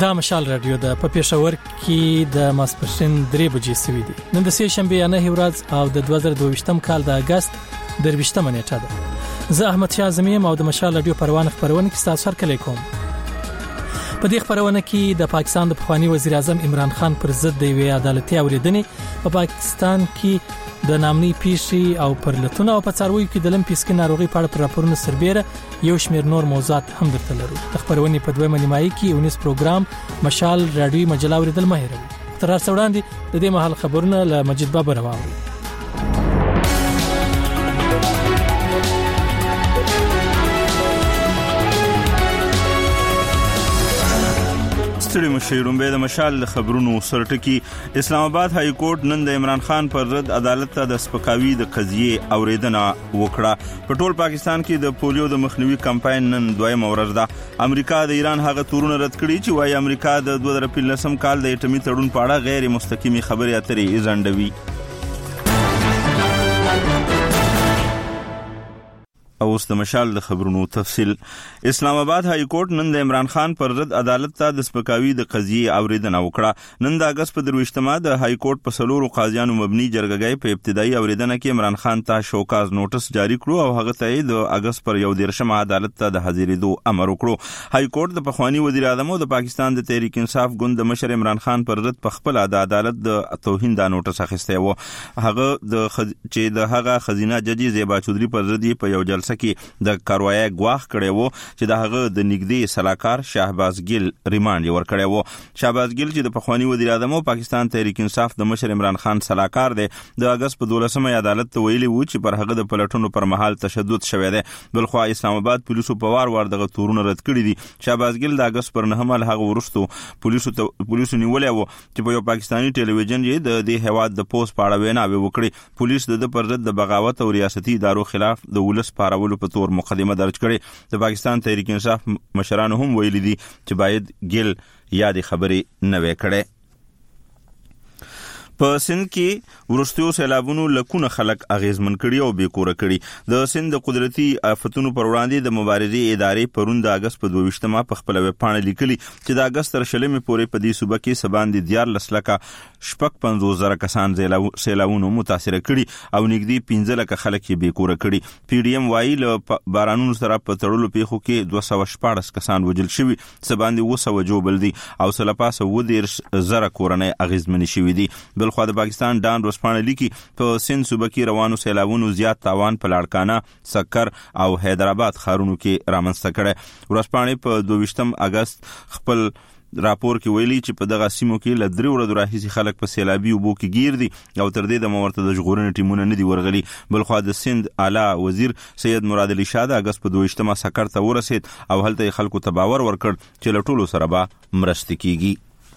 دا مشال رادیو د په پېښور کې د ماسپښین 3 بجې سوي دي. نن د سه شنبه نه ورځ او د 2022م کال د اگست 23مه نیټه ده. زه احمد شاه زمیم او د مشال رادیو خبرونه کې تاسو سره کلی کوم. په دې خبرونه کې د پاکستان د پخوانی وزیر اعظم عمران خان پر ضد د وی عدالتي اوریدنې په پاکستان کې د نامني پیښې او پرلتونه او په څاروي کې د لمپیسکي ناروغي په اړه راپورونه سربېره یو شمېر نور موضوعات هم درته لرو. د خبرونې په دویمه نیمایي کې ونیس پروګرام مشال رادیو مجله اوریدل مه هېروئ. تر هر څه وړاندې د دې مهال خبرونه له مجید بابر واورئ. ستړي مشیرون به د مشال خبرونو سرټکی. اسلام آباد های کورټ نن د عمران خان پر رد عدالت ته د سپکاوي د قضیه اوریدنه وکړه. په ټول پاکستان کې د پولیو د مخنیوي کمپاین نن دویمه ورځ ده. امریکا د ایران هغه تورونه رد کړي چې وايي امریکا د 2015 کال د اټومي تړون په اړه غیر مستقیمي خبرې اترې ځنډوي. اوس د مشال د خبرونو تفصیل. اسلام آباد های کورټ نن د عمران خان پر رد عدالت ته د سپکاوي د قضیه اوریدنه وکړه. نن د اگست په 23مه د های کورټ په سلورو قاضیانو مبني جرګه په ابتدایي اوریدنه کې عمران خان ته شوکاز نوټس جاری کړو او هغه ته د اگست پر 11مه عدالت ته د حاضرېدو امر وکړو. های کورټ د پخوانی وزیر اعظم او د پاکستان د تحریک انصاف ګوند د مشر عمران خان پر رد په خپل د عدالت د توهین د نوټس اخیسته و. هغه چې د هغه خزینه جج زیبا چودري پر رد په یو جلسه کې د کاروایی غواخ کړي وو چې د هغه د نږدې سلاکار شهباز ګل ریماند ور کړي وو. شهباز ګل چې د پخوانی وزیر اعظم او پاکستان تحریک انصاف د مشر عمران خان سلاکار دی د اگست په 12مه عدالت ته ویلي وو چې پر هغه د پلټونو پر مهال تشدد شوی دی. بلخو اسلام آباد پولیسو په وار دغه تورونه رد کړي دي. شهباز ګل د اگست پر 9مه هغه ورستو پولیسو نیولې وو چې په یو پاکستانی ټلویزیون یې د دې هواد د پوسټ پاړه وینا وکړي. پولیس د پر ضد د بغاوت او ریاستي ادارو خلاف د ولس پارولو په تور مقدمه درج کړي. د پاکستان تحریک انصاف مشرانو هم ویلي دي چې باید ګل یادې خبرې نه وکړي. په سند کې ورستیو سیلابونو لکونه خلک اغیزمن کړي او بیکوره کړي. د سند قدرتي آفتونو پر وړاندې د مبارزې ادارې پرون د اگست په 22مه په خپل ویب پاڼه لیکلي چې د اگست تر شلمې پورې په دې صوبه کې سباندې 14 لکه 50,000 کسان سیلابونو متاثر کړي او نږدې 15 لکه خلک یې بیکوره کړي. پی ډی ایم وايي له بارانونو سره په تړلو پیښو کې 214 کسان وژل شوي، سباندې 200 جوړ دي او سلپاسه 10,000 کورنۍ اغیزمن شوي دي. خو د پاکستان ډان ورسپانه لیکي په سند صوبه کې روانو سیلابونو زیات تاوان په لاړکانه، سکر او حیدرآباد ښارونو کې رامنځته کړي. ورسپانه په 22 اگست خپل راپور کې ویلي چې په دغه سیمو کې ل 3 ورځې راهیسې خلک په سیلابي اوبو کې گیر دي او تر دې د مورته د ژغورنې ټیمونه نه دي ورغلي. بلخو د سند اعلی وزیر سید مراد علي شاه د اگست په 22مه سکر ته ورسید او هلته خلکو ته باور ورکړ چې له ټولو سره به مرسته کیږي.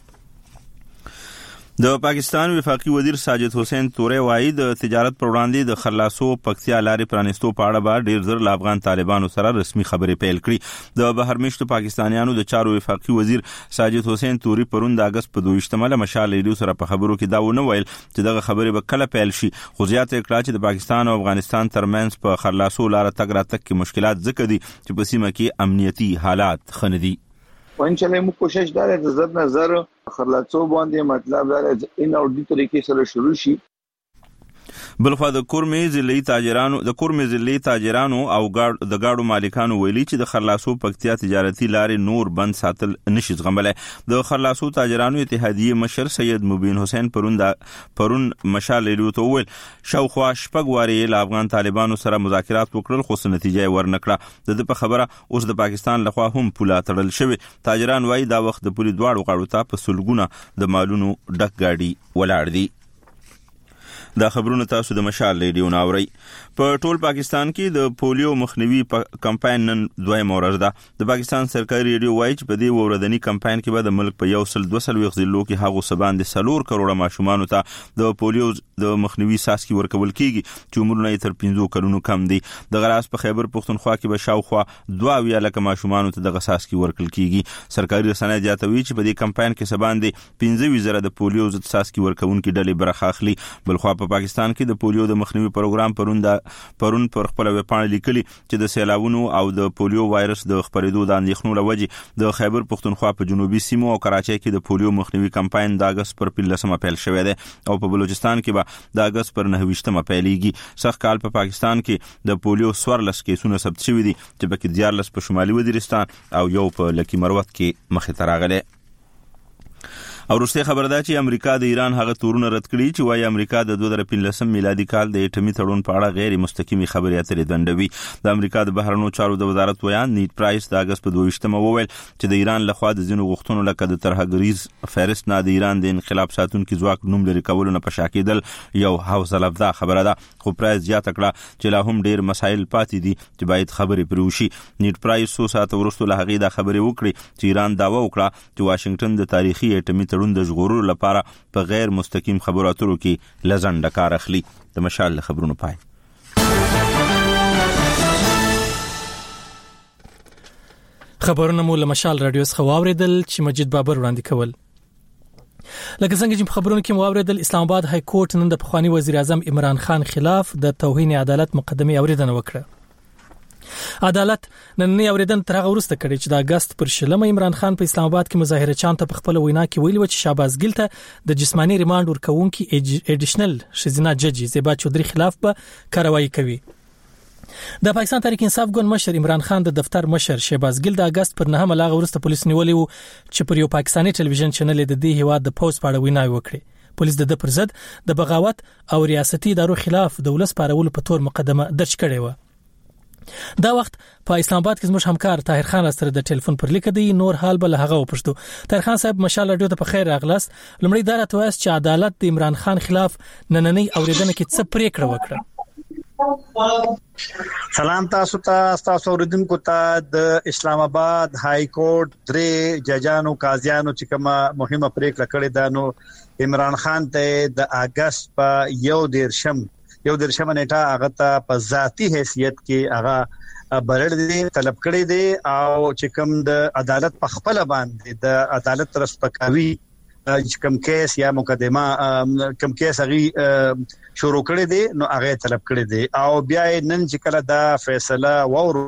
د پاکستان وفاقي وزیر ساجد حسین تورې وایي د تجارت پر وړاندې د خلاصو پکتیا لارې پرانستو په اړه به ډیر زر افغان طالبانو سره رسمي خبرې پیل کړي. د بهرمشتو پاکستانیانو د چارو وفاقي وزیر ساجد حسین توري پرون د اگست په 22مه له مشال ریډیو سره په خبرو کې دا ونه ویل چې دغه خبرې به کله پیل شي، خو زیاته کړه چې د پاکستان او افغانستان ترمنځ په خلاصو لارې تګ راتګ کې مشکلات ځکه دي چې په سیمه کې امنیتي حالات خندي. وانچلې مو کوشش دار د زړه نظر خلاصو باندې مطلب دا ان او دې طریقې سره شروع شي. بلخو د کورمې ضلعي تاجرانو او د گاډو مالکانو ویلي چې د خلاصو پکتیا تجارتي لارې نور بند ساتل نشي زغملای. د خلاصو تاجرانو اتحادیه مشر سید مبین حسین پرون مشال ریډیو ته ویل شاوخوا شپږ وارې له افغان طالبانو سره مذاکرات وکړل خو څه نتیجه ورنکړه. د په خبره اوس د پاکستان لخوا هم پوله تړل شوی. تاجران وایي دا وخت د پولی دواړو غاړو ته په سلګونه د مالونو ډک گاډي ولاړ دي. دا خبرونه تاسو د مشال ریډیو ناوړی. په ټول پاکستان کې د پولیو مخنیوي کمپاین نن دویمه ورځ ده. د پاکستان سرکاري ریډیو وایي چې په دې ورځنی کمپاین کې به د ملک په 122 ضلعو کې هغه سباندې 4 کروڑه ماشومان ته د پولیو د مخنیوي ساسکي ورکول کیږي چې عمرونه یې تر 15 کلونو کم دي. د غراس په خیبر پختونخوا کې به شاوخوا 2 لکه ماشومان ته د ساسکي ورکول کیږي. سرکاري رسنۍ جاتوي چې په دې کمپاین کې سباندې 15,000 د پولیو ضد ساسکي ورکونکو ډلې برخه اخلي. بلخو په پاکستان کې د پولیو د مخنیوي پروګرام پرون پر خپل ویبپاڼه لیکلي چې د سیلابونو او د پولیو وایرس د خپرېدو د اندېښنو لوجې د خیبر پختونخوا په جنوبي سیمو او کراچۍ کې د پولیو مخنیوي کمپاین د اگست پر 15 پیل شوی دی او په بلوچستان کې به د اگست پر 29 پیلېږي. سخت کال په پاکستان کې د پولیو 14 کیسونه ثبت شوي دي چې پکې 14 په شمالي وزیرستان او یو په لکی مروت کې مخې ته راغلي. او وروستي خبر ده چې امریکا د ایران هغه تورونه رد کړي چې وايي امریکا د 2015 میلادي کال د اټومي تړون په اړه غیر مستقیمي خبري اترې دندوي. د امریکا د بهرنیو چارو د وزارت ویان نیټ پرایس د اگست په 22 وویل چې د ایران لخوا د ځینو غوښتنو لکه د ترهګریز فهرست نه د ایران د انقلاب ساتونکو ځواک نوم لري کولو نه پشاکیدل یو حوصله افزا خبره ده. خو پرایس زیاته کړه چې لا هم ډیر مسایل پاتې دي چې باید خبرې پروشي. نیټ پرایس 100 ساعت وروسته له هغې د خبرې وکړي چې ایران داوا وکړه چې واشنگټن د تاریخي اټومي تړون د ژغورلو لپاره په غیر مستقیم خبرو اترو کې لزنده کار اخلي. د مشال خبرونو پای. خبرونه مو له مشال رادیو څخه واوریدل چې مجید بابر وړاندې کول. لکه څنګه چې په خبرونو کې واوریدل اسلام آباد های کورټ نن د پخوانی وزیر اعظم عمران خان خلاف د توهین عدالت مقدمه اوریدنه وکړه. عدالت نن اوریدنه تر هغه وروسته کړي چې د اگست پر 20 عمران خان په اسلام آباد کې مظاهره چان ته په خپل وینا کې ویلي و چې شهباز ګل ته د جسمانی ریماند ورکوونکي اډیشنل شزینا جج زیبا چودري خلاف به کاروایی کوي. د پاکستان تحریک انصاف ګوند مشر عمران خان د دفتر مشر شهباز ګل د اگست پر 9 لاغه ورسته پولیس نیولې وو چې پر یو پاکستاني ټلویزیون چینل د دې هیواد د پوز پاړه وینا وکړي. پولیس د پر ضد د بغاوت او ریاستي ادارو خلاف د ولس پارولو په تور مقدمه درج کړې و. دا وخت په اسلام آباد کې زموږ همکار طاهر خان سره د ټلیفون پر لیک دی نور حال بل هغه وپښتو. طاهر خان صاحب مشال رادیو ته په خیر راغلاست. لمړی دا راته وایي چې عدالت د عمران خان خلاف نننۍ اوریدنه کې څه پریکړه وکړه. سلام تاسو اوریدونکو ته د اسلام آباد های کورټ درې ججانو قاضیانو چې کومه مهمه پریکړه کړې ده نو عمران خان ته د اگست په 11 نیټه هغه ته په ذاتی حیثیت کې هغه برړ دي طلب کړی دي او چې کوم د عدالت په خپل باندې د عدالت تر سپکاوي چې کوم کیس یا مقدمه کوم کیس هغه شروع کړی دي نو هغه طلب کړی دي او بیا نن چې کله دا فیصله وورو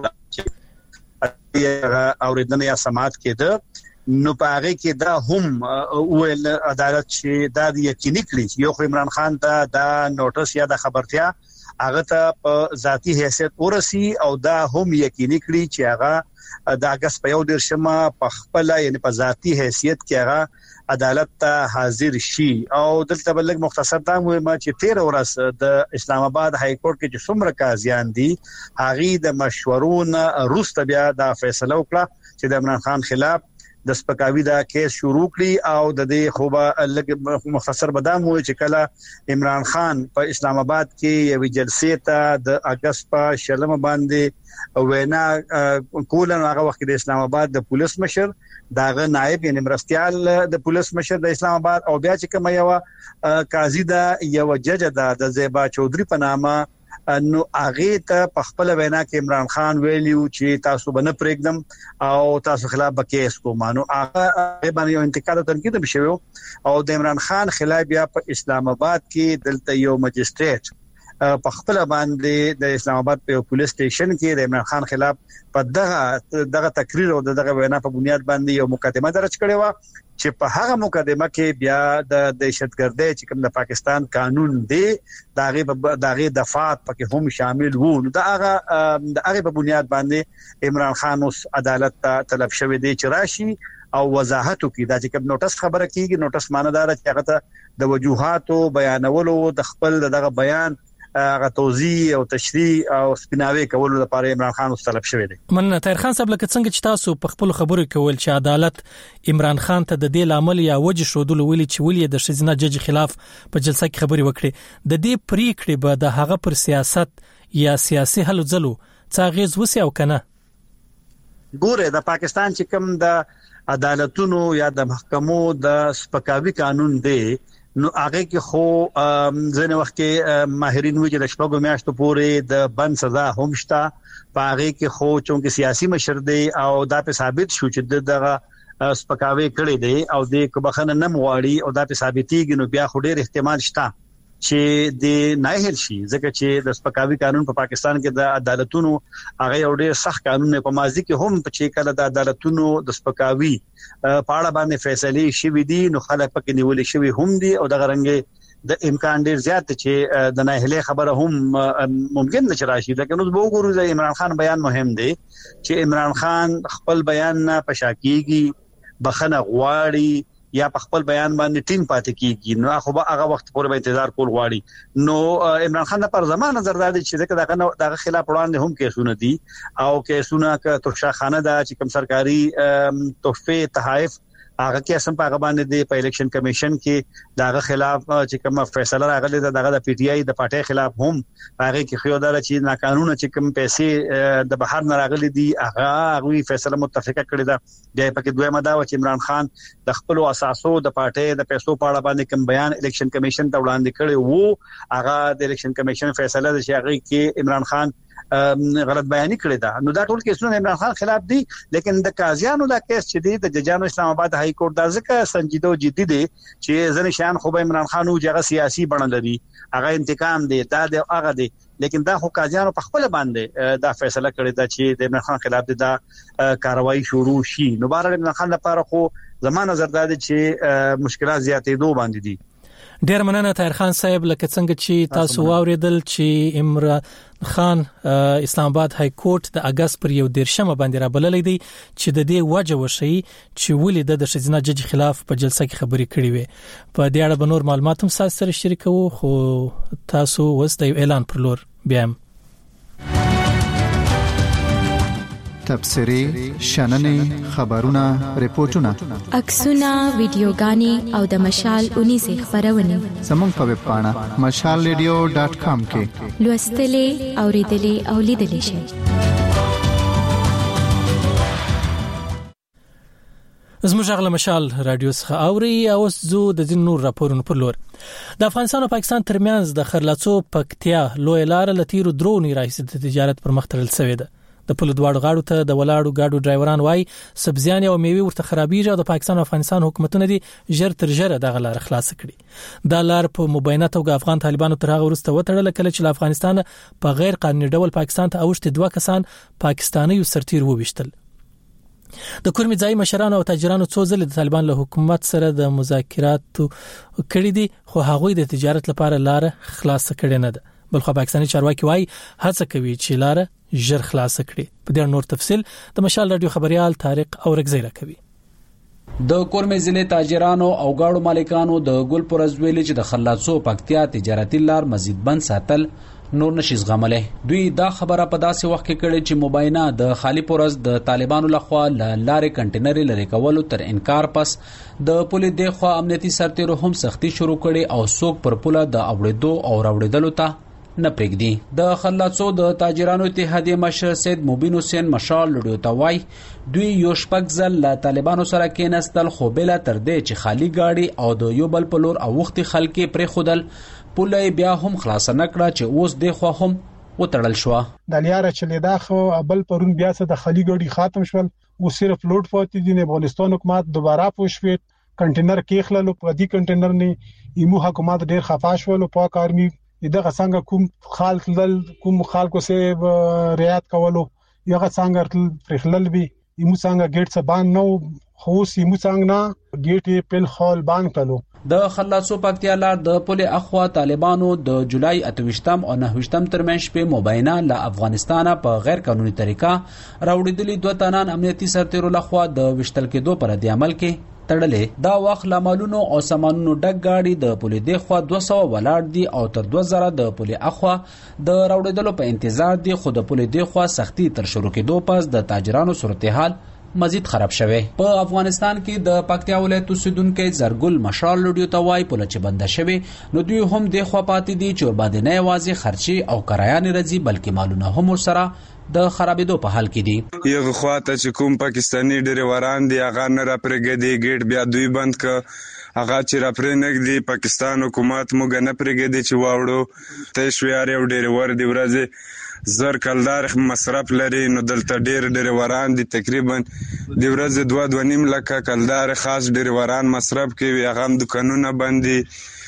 اوریدنه یا سماعت کېده نو پاره کې دا هم ویل عدالت چې دا یقیني کړی یو عمران خان ته دا نوټس یا د خبرتیا هغه ته په ذاتی حیثیت ورسی او دا هم یقیني کړی چې هغه د اگست په 11 په خپل یعنی په ذاتی حیثیت کې هغه عدالت ته حاضر شي. او دلته بلګ مختصر دا مهمه چې 13 ورځ د اسلام آباد های کورټ کې چې څومره قاضیان دي هغه د مشورون روسته بیا دا فیصله وکړه چې د عمران خان خلاف د سپکاوي دا کیس شروع کړي او د دې خوبه لګ مختصر بدام وي چې کله عمران خان په اسلام آباد کې یو جلسې ته د اگست په 20 باندې وینا کولن هغه وخت د اسلام آباد د پولیس مشر داغه نائب یعنی مرستيال د پولیس مشر د اسلام آباد او بیا چې کوم یو قاضي دا یو جج د زیبا چودري په نامه نو هغه ته په خپل وینا کې عمران خان ویلیو چې تاسو باندې پرېږدم او تاسو خلاف به کیس کوم نو هغه باندې یو انتقاد تنقید بشو او د عمران خان خلاف بیا په اسلام آباد کې دلته یو مجستریټ په خپل باندې د اسلام آباد په پولیس سټیشن کې د عمران خان خلاف په دغه تقریر او دغه وینا په بنیاد باندې یو مقدمه درج کړې و چې په هغه مقدمه کې بیا د دهشتګردۍ چې کوم د پاکستان قانون دی دغه دفعات پکې هم شامل وو نو دغه په بنیاد باندې عمران خان اوس عدالت ته طلب شوی دی چې راشي او وضاحت وکړي دا چې کوم نوټس خبره کیږي نوټس ماندار چې هغه ته د وجوهاتو بیانولو د خپل دغه بیان هغه توضیح او تشریح او سپیناوي کولو لپاره عمران خان طلب شوی دی. من طاهر خان صاحب لکه څنګه چې تاسو په خپل خبرو کول چې عدالت عمران خان ته د دې لامل یا وجه شودل ویلي چې ولې د شزینه جج خلاف په جلسه کې خبري وکړي د دې پریکړې به د هغه پر سیاست یا سیاسي حل ځلو څاغیز وسی او کنه ګوره د پاکستان چې کوم د عدالتونو یا د محکمو د سپکاوي قانون دی نو هغه کې خو ځنه وخت کې ماهرین وی چې د شپږو میاشتو پورې د بند سزا هم شته په هغه کې خو چونکه سیاسي مشر دی او دا په ثابت شو چې دغه سپکاوي کړی دی او د کوبخنه نه مواړي او دا په ثابتېږي نو بیا خو ډېر احتمال شته چې د ناهل شي ځکه چې د سپکاوي قانون په پاکستان کې د عدالتونو هغه یو ډېر سخت قانون په ماضي کې هم چې کله د عدالتونو د سپکاوي په اړه باندې فیصله شوې دي نو خلک پکې نیول شوی هم دي او د غرنګ د امکان ډیر زیات چې د ناهله خبره هم ممکن نشي راشي لکه نو وګورو د عمران خان بیان مهم دی چې عمران خان خپل بیان نه پشاکیږي بخنه غواړي یا په خپل بیان باندې ټینګ پاتې کیږي نو خو به هغه وخت پورې به انتظار کول غواړي نو عمران خان پر زمانه نظر دادي چې دغه خلاف وړاندې هم کیسونه دي او کیسونه ک ترشا خانه دا چې کوم سرکاري تحفه تحائف هغه کې اسم په باندې د الیکشن کمیشن کې داغه خلاف چې کوم فیصله راغلی دغه د پی ټی آی د پارټي خلاف هم هغه کې خو دا چې ناقانونه چې کوم پیسې د بهر نه راغلي دي هغه فیصله متفقه کړې ده د پکې دویمه دا چې عمران خان د خپل اساسو د پارټي د پیسو په اړه باندې کوم بیان الیکشن کمیشن ته وړاندې کړی وو هغه د الیکشن کمیشن فیصله ده چې هغه کې عمران خان غلط بیانې کړې ده نو دا ټول کیسونه عمران خان خلاف دي لیکن د قاضیانو دا کیس چې دی د ججانو اسلام آباد های کورټ دا ځکه سنجیده او جدي دي چې ځنې شان خو به عمران خان او جګه سیاسي بڼه لري هغه انتقام دی دا د هغه دی لیکن دا خو قاضیانو په خپل باندې دا فیصله کړې ده چې د عمران خان خلاف دا کاروایی شروع شي نو بهر عمران خان لپاره خو زمانه نظر دادي چې مشکلات زیاتې دوه باندې دي ډیر مننه طاهر خان صاحب لکه څنګه چې تاسو واوریدل چې عمران خان اسلام آباد های کورټ د اگست پر 11 باندې را بللې دي چې د دې وجه وشي چې ولې د شزینه جج خلاف په جلسه کې خبرې کړې وي په دې اړه به نور معلومات هم سره شریکو خو تاسو وس د اعلان پر لور بیا تبصري شننې خبرونه ریپورتونه عکسونه ویډیوګانې او د مشال 19 خبرونه زموږ په ویب پاڼه mashalradio.com کې لوستلې اوریدلې او لیدلې شئ زموږ غل مشال رادیو څخه اوري او زو د دین نور راپورونه پر لور د افغانستان او پاکستان ترمنځ د خرلاڅو پکتیا لوی لار لتیرو درونی راځي د تجارت پر مخ تړل شوې ده د پلو دواړو غاړو ته د ولاړو گاډو ډرایوران وای سبزیان او میوه ورته خرابېږي او د پاکستان او افغانستان حکومتونه دي ژر تر ژره دغه لار خلاص کړي دا لار په مبینه توګه افغان طالبانو تر هغه وروسته وټړل کله چې افغانستان په غیر قانوني ډول پاکستان ته اوښتي دوه کسان پاکستاني سرتیر وويشتل د کورمي ځای مشرانو او تاجرانو څو ځله د طالبان له حکومت سره د مذاکرات کړي دي خو هغوی د تجارت لپاره لار خلاص کړي نه ده بلخو پاکستاني چارواکي وای هڅه کوي چې لار ژر خلاص کړي په دې نور تفصيل د مشال رادیو خبريال طارق اورګزی راکوي د کورمي ضلع تاجرانو او گاډو مالکانو د ګل پرزویل چې د خلاصو پکتیا تجارتي لار مزید بند ساتل نور نشي زغمله دوی دا خبره په داسې وخت کې کړي چې مباینه د خالی پورز د طالبانو لخوا لارې کنټینر لري کولو تر انکار پس د پولیس د خوا امنیتي سرتیرو هم سختی شروع کړي او څوک پر پوله د اوړېدو او راوړېدلو ته نه پرېږدي د خلاصو د تاجرانو اتحادیه مشر سید مبین حسین مشال لډیو توای دوی یو شپږ ځل له طالبانو سره کېناستل خو بل تر دې چې خالی گاډي او د یو بل په لور او وختي خلک پرې خودل پوله بیا هم خلاص نکړه چې اوس د خو هم وتړل شو د لیاره چې لیدا خو بل پرون بیا څه د خالی گاډي ختم شول او صرف لوډ پاتې دي نه افغانستان حکومت دوباره پوښوي کنټینر کې خللو په دې کنټینر نه ایمو حکومت ډیر خفاش ول او پاک آرمي دغه څنګه کوم خلکو سه رعایت کولو یغه څنګه پرخلل وی ایمو څنګه ګیټ څخه باندې نو خو ایمو څنګه نه ګیټ په خال باندې کړو د خلاصو پکتیا لار د پوله اخوا طالبانو د جولای 28 او 29 ترمنځ په مباینه له افغانستان په غیر قانوني طریقه راوړېدلې دوه تنان امنیتي سرتیرو لخوا د وشتل کېدو پر د عمل کې تړلې دا وخت لاملونو او سامانونو ډک گاډي د پوله د خوا 200 ولاړ دي او تر 2000 د پوله اخوا د راوړېدلو په انتظار دي خو د پوله د خوا سختی تر شروع کېدو پس د تاجرانو صورتحال مزید خراب شوه په افغانستان کې د پکتیا ولایت اوسیدونکو زرګل مشال لډیو توای په لچ بند شوه نو دوی هم د خوا پاتې دي چې باندې نه واځي خرچي او کرایان راځي بلکې مالونه هم سره د خرابېدو په حال کې دي یو خواته چې کوم پاکستاني ډریوران دي هغه نه را پرګدي ګیټ بیا دوی بند ک هغه چې را پرنګدي پاکستان حکومت موږ نه پرګدي چې واوړو ته شویار یو ډریور دی ورځي زر کلدار مصرف لري نو دلته ډیر ډریوران دي تقریبا د ورځې 2.5 لک کلدار خاص ډریوران مصرف کوي هغه هم دکانونه باندې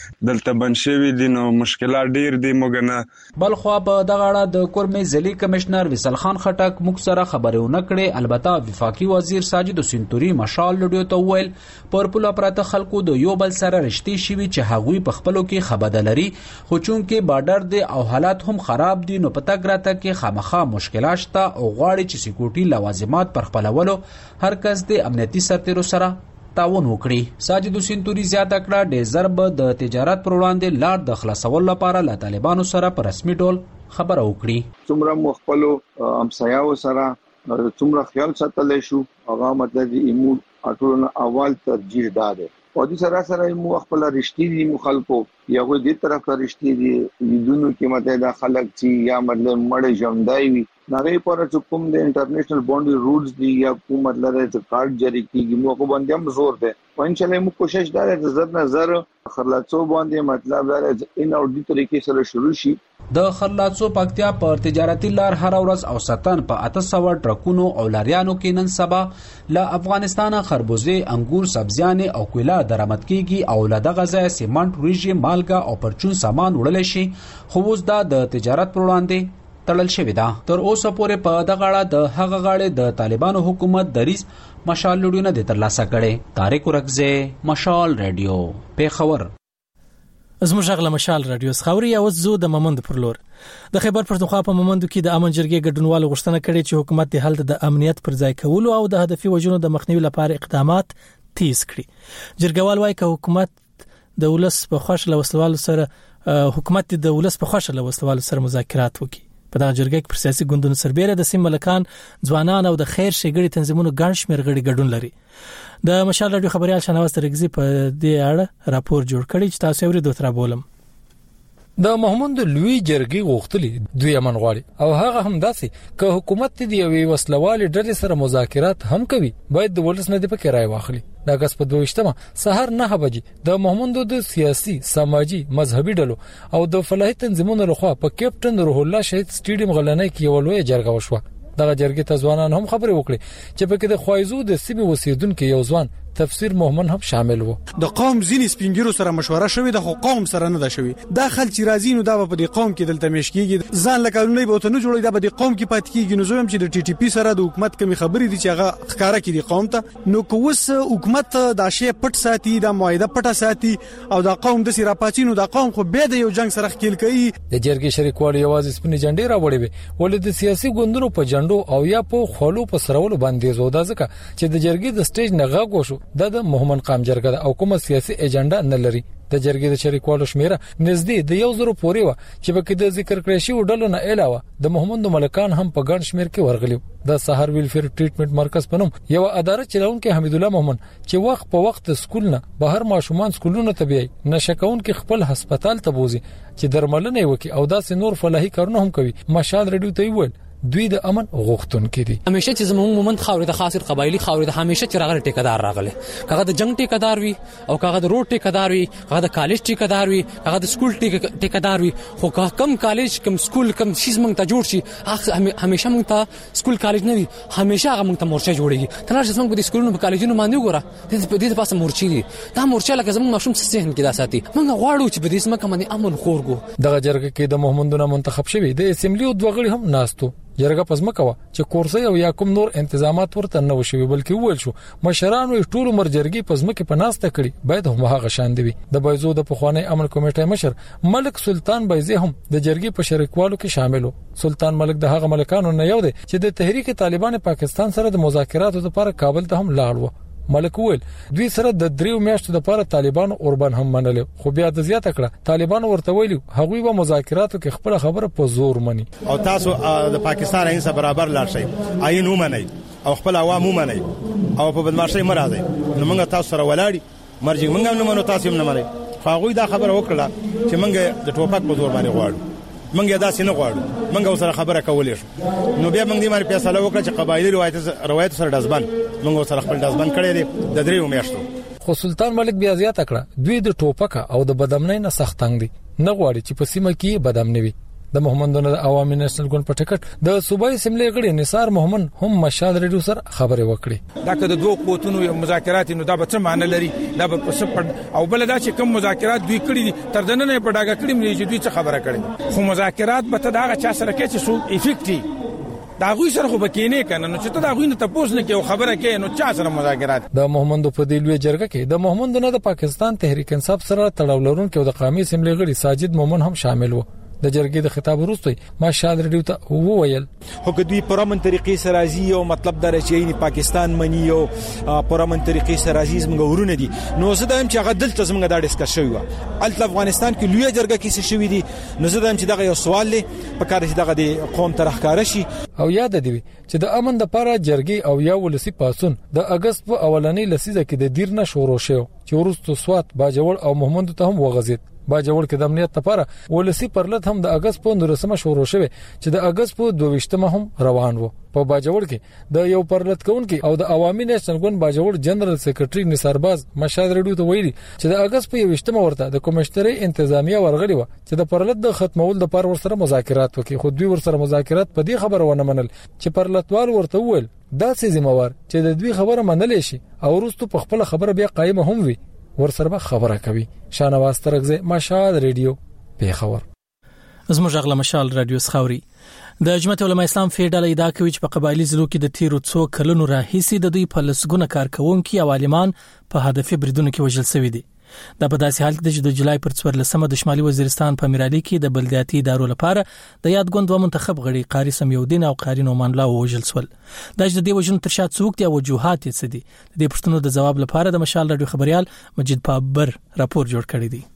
دلته بنشوي دي نو مشکلات ډیر دي موږ بل خو په دغه اړه د کورمې ضلعي کمشنر وصل خان خټک موږ سره خبرونه کړې. البته وفاقي وزیر ساجد سنتوري مشال لډیو ته ویل پر پوله پراته خلکو د یو بل سره رښتې شوي چې هغوی په خپلو کې خبره لري، خو چونکې بارډر دی او حالات هم خراب دي نو پتا ګراته کې خامخا مشکلات شته او غواړي چې سکیورټي لوازمات پر خپلولو هر کس د امنیتي سرتیرو سره تعاون وکړي. ساجد سنتوري زیاته کړه د ضرب د تجارت پر وړاندې لار د خلاصول لپاره له طالبانو سره په رسمي ډول خبره وکړي. څومره مخبلو همسایاو سره څومره خیال ساتل شو هغه مطلب دی ایمو اټولنه اول ترجیح ده او د سره مو خپل رښتې دي مخالفو یو دې طرف رښتې دي لیدونکو کې مته دا خلک چې یا مطلب مړ ژوندای وي نغې پر کوم د انټرنیشنل باونډري رولز دي یا کوم مطلب د کارت جاری کیږي مو کو باندې هم زور ده او ان شاء الله مو کوشش دار د زړه نظر خرلاڅو باندې مطلب دا ان او د طریقې سره شروع شي. د خرلاڅو پکتیا پر تجارتي لار هر ورځ او ستن په 800 ټرکونو او لاریانو کې نن سبا له افغانستانه خربوزه، انګور، سبزیانې او کویلا درآمد کیږي او له دغه ځای سیمنټ، وریجې، مالګه او پرچون سامان وړل شي. خو اوس دا د تجارت پر وړاندې تړل شوی ده. تر اوسه پورې په دغه اړه د هغه غاړې د طالبانو حکومت دریز مشال لډیونه د ترلاسه کړي. طارق ورکزه، مشال رادیو، پیښور. زموږ غله مشال رادیو خاوري او زو د ممند پر لور د خیبر پښتونخوا په ممندو کې د امن جرګې ګډونوالو غوښتنه کړې چې حکومت د حل د امنیت پر ځای کولو او د هدفي وجونو د مخنیوي لپاره اقدامات تیز کړي. جرګوال وايي چې حکومت د ولس په خوښ لوسوالو سره مذاکرات وکړي. په دغه جرګه کې پر سیاسي ګوندونو سربېره د سیمه ملکان، ځوانان او د خیر ښېګړې تنظیمونو ګڼ شمېر غړي ګډون لري. د مشال رادیو خبريال شناواز ترګزي په دې اړه راپور جوړ کړی چې تاسو یې دوترا بولم. د محمد لوی جرګي غوښتلې دوی امن غواړي او هغه هم داسې که حکومت دې یو وسلوالې ډلې سره مذاکرات هم کوي باید د ولس نه د پکې رائے واخلي. د اگست په 22مه سحر 9 بجې د محمد د سیاسي، سماجی، مذهبي ډلو او د فلاحي تنظیمونو لخوا په کیپټن روح الله شهید سټیډیم غلنۍ کې یو لوی جرګه وشوه. دغه جرګې ته ځوانان هم خبرې وکړي چې پکې د خوایزو د سیمې اوسیدونکو یو ځوان تفسیر مومن هم شامل وو. د قوم ځینې سپینګیرو سره مشوره شوې د قوم سره نه ده شوې. دا خلک چې راځي نو دا په دې قوم کې دلته مشکیږي ځان له قانوني به ته نه جوړي دا په دې قوم کې پات کیږي. نو زویم چې د ټي ټي پی سره د حکومت کمی خبرې دي چې هغه ښکارا کړي قوم ته نو کوس حکومت دا شی پټ ساتي دا معاهده پټه ساتي او دا قوم د سیرا پاتینو دا قوم خو به د یو جنگ سره خکېل کوي. د جرګې شریکوالو یوازې سپینې جنډې راوړې وي ولې د سیاسي ګوندونو په جنډو او یا په خولو په سرولو باندې زودا ځکه چې د جرګې د سټیج نه غاغ وشو د مومن قام جرګه او کومه سیاسي ایجنډا نه لري. د جرګې د شریکوالو شمیره نږدې د 1,000 پورې و چې پکې د ذکر کړی شوی ډلو نه علاوه د محمد ملکان هم په ګڼ شمیر کې ورغلي. د سحر ویلفیر ټریټمنټ مرکز په نوم یو اداره چلونکو حمید الله محمد چې وخت په وخت سکول نه بهر ماشومان سکولونو ته بیاي نشکون کې خپل هسپتال ته بوزي چې درملنه وکي او داسې نور فلاحي کارونه هم کوي. مشال رادیو ته ویل دوی د امن غوښتونکي دي. همیشه چې زموږ مومند خاورې د خاصه قبایلی خاورې د همیشه چې راغلي ټیکدار راغلي کغه د جنگ ټیکدار وي او کغه د روډ ټیکدار وي کغه د کالج ټیکدار وي کغه د سکول ټیکدار وي خو کم کالج کم سکول کم شیز مونږ ته جوړ شي همیشه مونږ ته سکول کالج نه وي همیشه هغه مونږ ته مورچه جوړيږي. تنار چې څنګه د سکولونو په کالجونو باندې وګوره د دې پاسه مورچې دي دا مورچه لکه زموږ ماشوم سسهن کې دا ساتي مونږ غواړو چې په دې سم کومه امن خورګو. دغه جرګه کې د محمدونه منتخب شوی د اسمبلی او دوغړي هم ناستو. جرګه پزما کوا چې کورسي او یا کوم نور تنظیمات ورته نه وشوي بلکې وویل شو مشرانو ټول عمر جرګي پزما کې پناسته کړي باید هم هغه شان دی. د بایزو د پخوانی امن کمیټې مشر ملک سلطان بایزي هم د جرګي په شریکوالو کې شامل وو. سلطان ملک د هغه ملکانو نه یو دی چې د تحریک طالبان پاکستان سره د مذاکراتو لپاره کابل ته هم لاړ وو. ملک ویل دوی سره د 3 میاشتو لپاره طالبان اوربان هم منل خو بیا د زیاته کړه طالبان ورته ویلو هغوی به مذاکراتو کې خپل خبره په زور مني او تاسو د پاکستان عین سره برابر لاړ شئ عین ومنئ او خپل عوام ومنئ او په بدمعشي مرادي نو موږ تاسو سره ولاړی مرجع موږ هم نه منو تاسو هم نه منئ. هغوی دا خبره وکړه چې موږ د ټوپک په زور باندې غواړو منګه داسې نه غواړو منګه سره خبره کولې شو نو بیا موږ دې باندې فیصله وکړه چې قبایلی روایت سره دزبن موږ سره خپل دزبن کړی دی د 3 میاشتو. خو سلطان ملک بیا زیاته کړه دوی د ټوپک او د بدامنۍ نه سخت تنګ دي نه غواړي چې په سیمه کې بدامنۍ وي. د محمد عوامي نېشنل ګوند په ټکټ د صوبایي اسمبلی غړي نثار محمد هم مشال ریډیو سره خبرې وکړي. دا که د دوه قوتونو یو مذاکرات نو دا به څه معنی لري؟ دا به په او بل دا چې کوم مذاکرات دوی کړی دي تر دنه نه په ډاګه کړی مې چې دوی څه خبره کړي، خو مذاکرات به ته دا چا سره کې چې سو افیکټي دا غوي سره خو بکینه کنه نو چې ته دا غوي نه تاسو نه کې خبره کې نو چا سره مذاکرات. د محمد په دلوي جرګه کې د محمد نه د پاکستان تحریک انصاف سره تړاو لرونکو د قومي اسمبلی غړي ساجد مومن هم شامل وو. د جرګې د خطاب وروسته ماشال ریډیو ته وویل خو دوی په رمن طریقې سره راځي او مطلب دا چې پاکستان منی او په رمن طریقې سره راځي زموږ ورونه دي نو زه دا هم چې هغه دلته زموږ دا ډیسکس شوی و الته افغانستان کې لوی جرګه کې څه شوی دي نو زه دا هم چې دا یو سوال لې په کار چې دغه د قوم ترخکاره شي او یاد دی چې د امن د لپاره جرګې او یا ولسی پاسون د اگست په اولنۍ لسیزه کې د دیر نه شروع شو چې ورستو سوات باجوړ او محمد ته هم وغځید. باجوړ کې د امنیت لپاره ولسی پرلط هم د اگست په 19مه شروع شوه چې د اگست په 22مه هم روان وو. په باجوړ کې د یو پرلط کونکي او د عوامي نېشنل ګوند باجوړ جنرال سیکریټري نثارباز مشال ریډیو ته ویلي چې د اگست په 22مه ورته د کمشنري انتظامیه ورغلی و چې د پرلط د ختمول د پر ورسره مذاکرات وکړي، خو دوی ورسره مذاکرات په دې خبره ونه منل چې پرلطوال ورته وویل دا څه ذمہوار چې د دوی خبره منلې شي او وروسته په خپل خبره بیا قائم هم وي ورسره خبره کوي. شانواز ترغزه مشال ریډیو پیښور. زموږ غلا مشال رادیو سخاوري د جمعیت علماء اسلام فیډال ادعا کوي چې په قبایلی ضلعو کې د تیرو څو کلونو راهیسې د دوی په لسګونه کارکونکو او عالمان په هدفي بریدونو کې وژل شوی دي. دا په داسې حال کې چې د جولای پر 14مه د شمالي وزیرستان په میرالي کې د بلدیاتي ادارو لپاره د یاد ګوند و منتخب غړي قاری سمیودین او قاری نومان الله وژل شول. د دې وژنو تر شا څوک دي او وجوهات یې څه دي؟ د دې پوښتنو د جواب لپاره د مشال رادیو خبريال مجید پابر راپور جوړ کړی دی.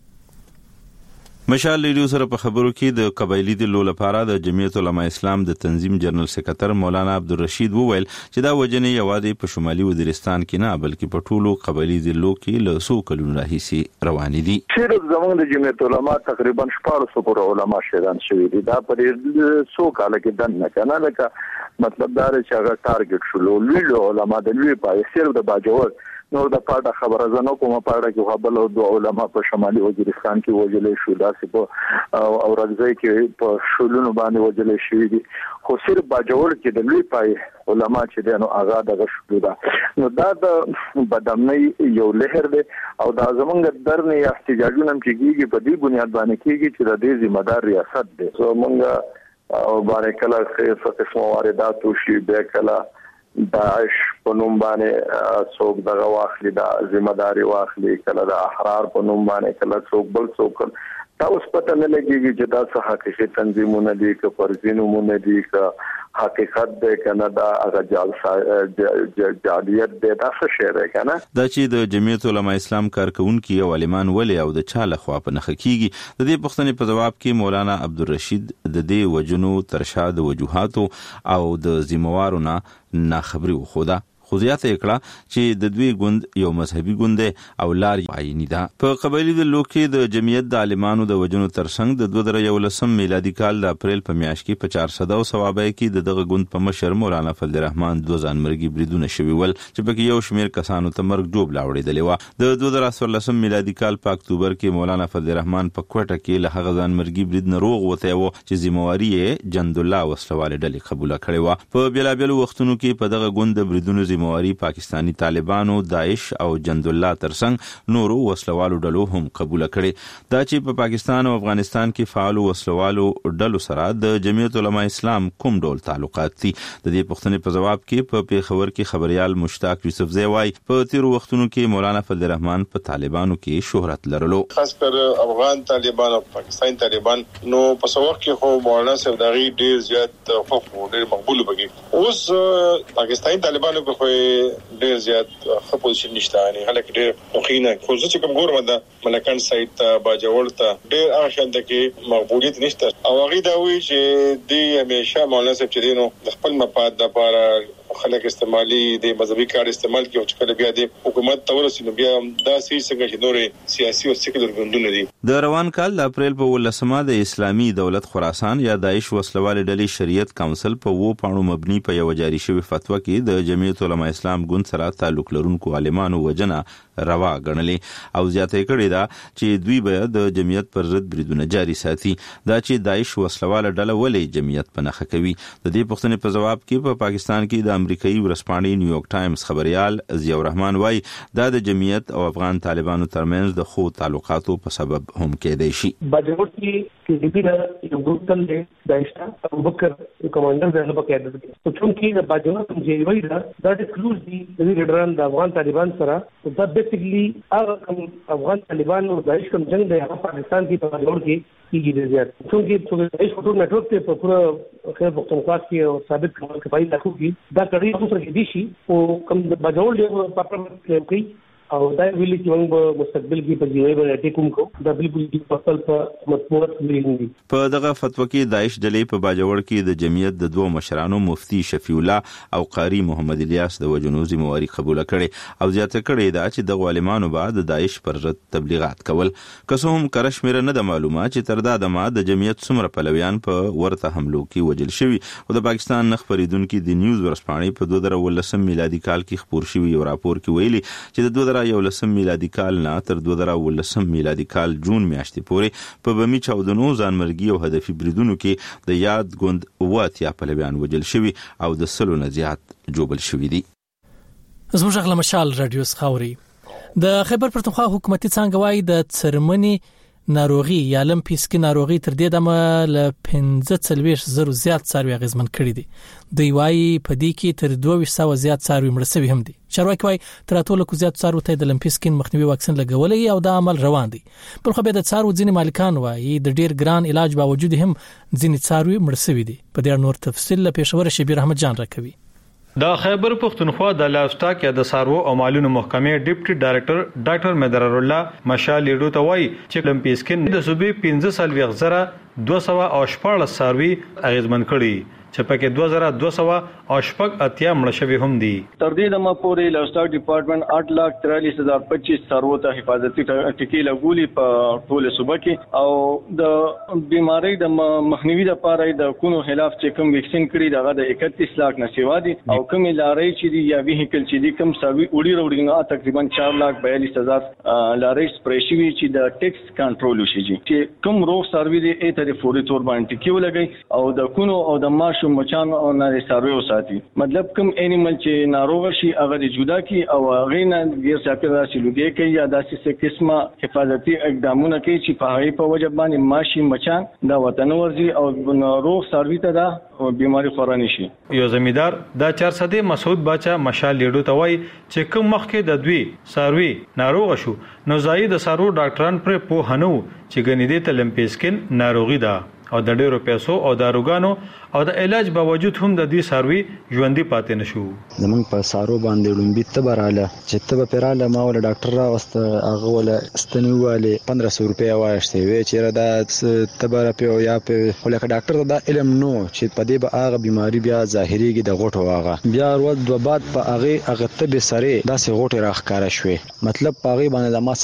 مشال ریډیو سره په خبرو کې د قبایلی د لول لپاره د جمعیت علماء اسلام د تنظیم جنرال سکرټر مولانا عبدالرشید وویل چې دا وجنې یوازې په شمالي وزیرستان کې نه بلکې په ټولو قبایلی ضلعو کې له څو کلونو راهیسې روان دي. صرف زموږ د جمعیت علماء تقریبا 1400 پر علما شهیدان شوي دي. دا پر څو کال کې دنه کنه لکه مطلب دا چې هغه ټارګټ شول لوی علما د لوی پای صرف د باجوړ نور د پاړه خبره زنه کومه پاړه کې خپل او دوه علما په شمالي وزیرستان کې وجلې شو داسې په او راځي کې په شولونو باندې وجلې شوې دي خو صرف باجوړ کې د لوی پای علما چې دنو آغا دغه شو دا نو دا د بدامنۍ یو لهر دی او دا زمونږ درنه احتجاجونه کېږي په دې بنیاد باندې کېږي چې د دې ذمہ دار ریاست دی زمونږ او باندې کله څه قسم واردات وشي به کله داعش په نوم باندې څوک دغه واخلي دا ذمہ داری واخلي کله د احرار په نوم باندې کله څوک بل څوک دا اوس پته نه لګيږي چې دا څه حقیقي تنظیمونه دي که فرضینونه دي که حقیقت ده کنه دا هغه جعلیت ده دا څه شی ده کنه دا چې د جمعیت علماء اسلام کارکونکو او عالمان ولې او د چا لخوا په نخ کیږي د دې پوښتنې په جواب کې مولانا عبدالرشید د دې وجنو ترشا د وجوهاتو او د ذمہوارو نه خبري وخوده خو زیاته کړه چې د دوی ګوند یو مذهبي ګوند او لار عیني ده. په قبایلی د لوکي د جمعیت د عالمانو د وجنو ترڅنګ د 2011 میلادي کال د اپریل په میاشت کې په 400 او ثوابه کې دغه ګوند په مشر مولانا فضل الرحمن 2000 مرګي بریدونه شوي ول چې په یو شمیر کسانو ته مرګ جوړ لاوړېدل و. د 2014 میلادي کال په اکتوبر کې مولانا فضل الرحمن په کوټه کې له هغه ځان مرګي برید نه روغ وته و چې ذمہواری یې جند الله وسلواله ډلې قبول کړې و. په بیلابل وختونو کې په دغه ګوند بریدونو ذمہواری پاکستانی طالبانو داعش او جند الله ترڅنګ نورو وسلوالو ډلو هم قبول کړي. دا چې په پاکستان او افغانستان کې فعال وسلوالو ډلو سره د جمعیت علماء اسلام کوم ډول تعلقات دي؟ د دې پوښتنې په جواب کې په پیښور کې خبريال مشتاق یوسف زیوای په تیر وختونو کې مولانا فضل الرحمن په طالبانو کې شهرت لرلو خاص کر افغان طالبان او پاکستانی طالبان نو په سوق کې خو مولانا صاحب دغه ډیر زیات خو ډیر مقبول بږي. اوس پاکستانی طالبانو په ډیر زیات خپل پوزیشن نشته نه هلکه ډیر خوخینه خو چې کوم ګورم ده ملکان سایت ته باجوړ ته ډیر اخشنده کې مقبولیت نشته او هغه دا وی چې دی همیشه مولانا صاحب چې دینو خپل مفاد لپاره خلک استعمالي د مذهبي کار استعمال کوي چې کله بیا د حکومت تورسي نو بیا دا سي څنګه چې نور سیاسي او سیکولر ګوندونه دي. د روان کال د اپریل په 18مه د اسلامي دولت خراسان یا داعش وسلوالې ډلې شریعت کونسل په 2 پاڼو مبني په یو جاری شوی فتوا کې د جمعیت علماء اسلام ګوند سره تعلق لرونکو عالمانو وجنه روا ګڼلې او زیاته کړې ده چې دوی به د جمعیت پر ضد بریدونه جاری ساتي. دا چې داعش وسلواله ډله ولې جمعیت په نخښه کوي؟ د دې پوښتنې په جواب کې په پاکستان کې د امریکایي ورځپاڼې نیویارک ټایمز خبريال ضیاء الرحمن وايي دا د جمعیت او افغان طالبانو ترمنځ د خو تعلقاتو په سبب هم کېدای شي. باجوړ کې کې د یو ګروپ تل دایښت ابوبکر کمانډر د هغه قیادت کې په چون کې د باجوړ کوم چې وایي دا د کلوز دي د لیډران د افغان طالبان سره دا بیسیکلی هغه افغان طالبان او دایښت کوم جنگ د پاکستان کې په باجوړ کې کیږي زیات چون کې څو دایښت ټول نتورک ته په پوره خیر پختونخوا کې او ثابت کول کفایي لاکو کې دا کړي اوس کې دي شي او کوم باجوړ له پاپر کلیم کوي او دا ویلي چې موږ مستقبل کې په جوړې باندې ټیکوم کو دا بالکل د فصل په مطبوعات لري. په دغه فتوا کې داعش ډلې په باجوړ کې د جمعیت د 2 مشرانو مفتی شفیع الله او قاری محمد الیاس د وجنو ذمہواری قبول کړي او زیاته کړي دا چې د عالمانو بعد د داعش پر ضد تبلیغات کول. که هم کرشمیر نه د معلومه چې تر دا د ما د جمعیت څومره پلویان په ورته حملو کې وجل شوی او د پاکستان نخ پریدونکو د نیوز ورځپاڼې په 2019 میلادي کال کې خبر شوی یو راپور کې ویلي چې د 2011 میلادي کال نه تر 2019 میلادي کال جون میاشتې پورې په بمی چاودنو ځانمرګي او هدفي بریدونو کې د یاد ګوند 80 پلویان وجل شوی او د 100 نه زیات جوبل شوی دي. زموږ غل مشال رادیو خاوري د خیبر پختونخوا حکومتي څنګه وايي د څرمنې ناروغي یا لمپیسکي ناروغي تر دې دمه ل 15,000 زیات څاروي غزمن کړي دي. دوی وايي په دې کې تر 200 زیات څاروي مړ شوي هم دي. چارواکي وايي تر ټولو کو زیات څاروي ته د لمپیسکي مخنیوي واکسین لګولې او دا عمل روان دي. بل خو به د څاروي ځینې مالکان وايي د ډیر ګران علاج باوجود هم ځینې څاروي مړ شوي دي. په دې نور تفصیل له پېښور شبیر احمد جان راکوي. د خیبر پختونخوا د لایفسټاک یا د څاروو او مالونو محکمې ډیپټي ډایریکټر ډاکټر مدرر الله مشال لیډو ته وایي چې لمپیسکن د صوبې 15,214 څاروي اغیزمن کړي چې پکې 2,288 مړ شوي هم دي. تر دې دمه پورې لایفسټاک ډپارټمنټ 8,43,025 څاروو ته حفاظتي ټکي لګولي په ټوله صوبه کې او د بیماری د مخنیوي لپاره د کونو خلاف چې کوم ویکسین کړي دغه د 31 لک نه سیوا دي او کوم لارې چې دي یا ویهیکل چې دي کوم څاروي وړي نه تقریبا 4,42,000 لارې سپری شوي چې د ټیکس کنټرول وشي چې کوم روغ څاروي دي ته فوري تور باندې ټکي ولګي او د کونو او د ماش مچان او نه څاروي وساتي. مطلب کوم انیمل چې ناروغ شي هغه جدا کی او هغه نه غیر چاپیره شي لږه کوي یا داسې قسمه حفاظتي اقدامونه کوي چې په هغه په وجه باندې ماشي مچان دا وطن ورزي او ناروغ څاروي ته دا بیماری خوراني شي. یو زمیدار د 400 مسعود باچا مشال لیډو ته وایي چې کوم مخکې د دوی څاروي ناروغ شو نو زاید څارو ډاکټران پر په هنو چې غنی دي تلمپیسکن ناروغي ده او د ډیرو پیسو او داروګانو او د علاج باوجود هم د دې ساروي ژوندۍ پاتې نشو. زمونږ په سارو باندې لومبي تبراله چې تب پیراله ما ول ډاکټر را واست هغه ول استنواله 1500 روپیا واشته وی چې دا تبره په یا په ولکه ډاکټر دا علم نو چې په دې به هغه بیماری بیا ظاهريږي د غوټو واغه بیا ورځ دوه بعد په هغه تب سره داسې غوټه راخکاره شوې مطلب په هغه باندې د ما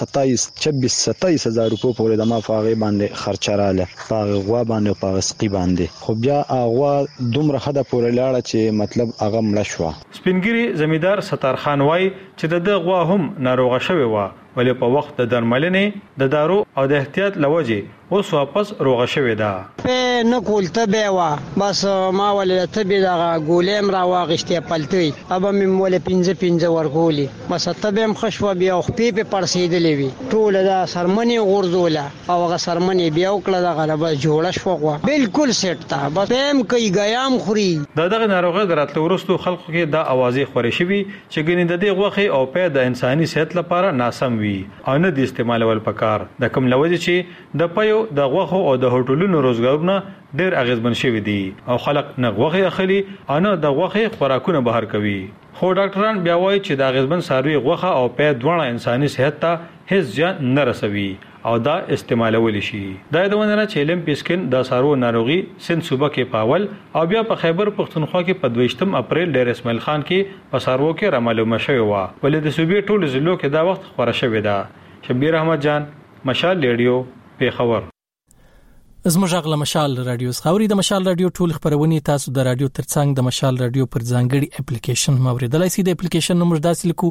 27,000 روپیا پورې د ما په هغه باندې خرچراله په هغه باندې په سقي باندې خو بیا هغه دومره حدا پورې لاړه چې مطلب هغه مړ شو. سپینګری زمیدار ستار خان وای چې د غوا هم ناروغه شوی و ولې په وخت د درملنې د دارو او د احتیاط لوجه اوس واپس روغه شوی ده. په نه کولته به وا بس ما ولې ته به دا ګولم را واغشته پلتوي ابا مې مولې 15 ورغولي بس ته به مخشوا بیا خو په پرسیدلې وی ټول دا سرمنی غورځوله او هغه سرمنی بیا وکړه دا غلبه جوړه شو بالکل سیټ تا بس هم کوي غیام خوري. دغه ناروغه دراتلو ورستو خلکو کې دا اوازې خوري شوی چې ګنې د دې غوخه او په د انساني صحت لپاره ناسم وي او نه د استعمالول پکار د کوم لوجه چې د پيو د غوخو او د هوټلونو روزګارونه ډېر اغیزمن شوی دي او خلک نه غوخه اخلي او نه د غوخه خوراکونه بهر کوي. خو ډاکټران بیا وایي چې د اغیزمن ساروي غوخه او په دوه انساني صحت ته هیڅ ځان نه رسوي او دا استعمالول شي. دا د وننه چې لمپیسکن د سارو ناروغي سند صوبه کې پاول او بیا په خیبر پختونخوا کې په 22 اپریل ډیر اسماعیل خان کې په سارو کې را معلومه شوی و ولې د صوبې ټول ضلعو کې دا وخت خورا شوی دا. شبیر احمد جان مشال ریډیو پیښور. زموږ غږ مشال رادیو خاوري د مشال رادیو ټول خبرونه تاسو د رادیو ترڅنګ د مشال رادیو پر ځانګړي اپلیکیشن موریدلای شئ. د اپلیکیشن نوم داسې لیکو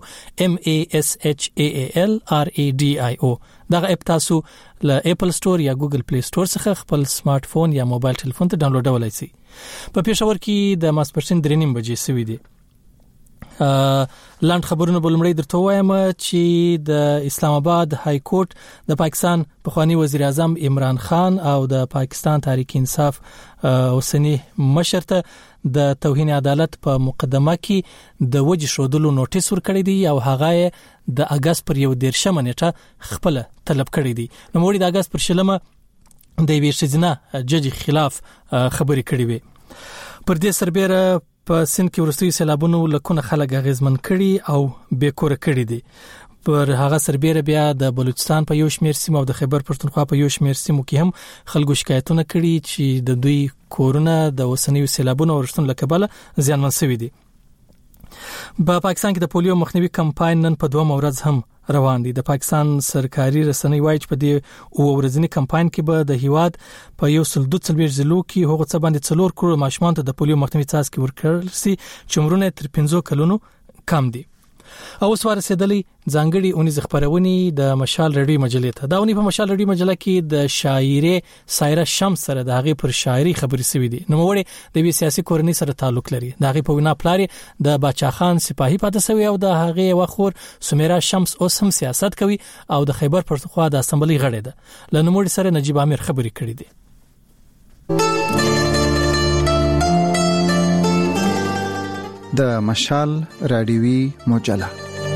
MASHAALRADIO. دغه اپ تاسو له اپل سٹور یا ګوګل پلی سٹور څخه خپل سمارټ فون یا موبایل ټلیفون ته ډاونلوډولای شئ. په پیښور کې د ماسپرشن 3:30 بجې سوي دي. لاند خبرونه بلمړی درته وایم چې د اسلام آباد های کورټ د پاکستان پخوانی وزیر اعظم عمران خان او د پاکستان تحریک انصاف اوسنی مشر ته د توهین عدالت په مقدمه کې د وجه شودلو نوټیس ورکړی دی او هغه د اگست پر 11 نیټه خپل طلب کړی دی. نو موږ د اگست پر 20 د ویشتنه جج خلاف خبرې کړې وي. پر دې سربېره په سند کې ورستي سیلابونو لکونه خلک غیزمن کړي او بیکور کړي دي. پر هغه سربېره بیا د بلوچستان په یو شمېر سیمو او د خیبر پښتونخوا په یو شمېر سیمو کې هم خلکو شکایتونه کړي چې د دوی کورونه د وسنیو سیلابونو ورشتون لکبله زیانمن شوي دي. په پاکستان کې د پولیو مخنیوي کمپاین نن په 2 ورځ هم روان دي. د پاکستان سرکاري رسنۍ وایي چې په دې ورځنی کمپاین کې به د هیواد په 142 ضلعو کې هغه څه باندې 4 کروڑ ماشومان ته د پولیو مخنیوي څاڅکي ورکړل شي چې عمرونه تر 15 کلونو کم دي. او اوس ورسېدلې ځانګړي اونیز خبرونه د مشال رادیو مجلې ته. دا ونی په مشال رادیو مجله کې د شاعره سایره شمس سره د هغه پر شاعري خبرې سوي دي. نو وړي د وی سیاسي کورنۍ سره تعلق لري. د هغه په وینا پلاری د باچا خان سپاهي پاتې سوي او د هغه وخور سمیرا شمس اوس هم سیاست کوي او د خیبر پښتونخوا د اسمبلی غړی ده. لنموړي سره نجیب امیر خبرې کړې دي. د مشال رادیوي مجله.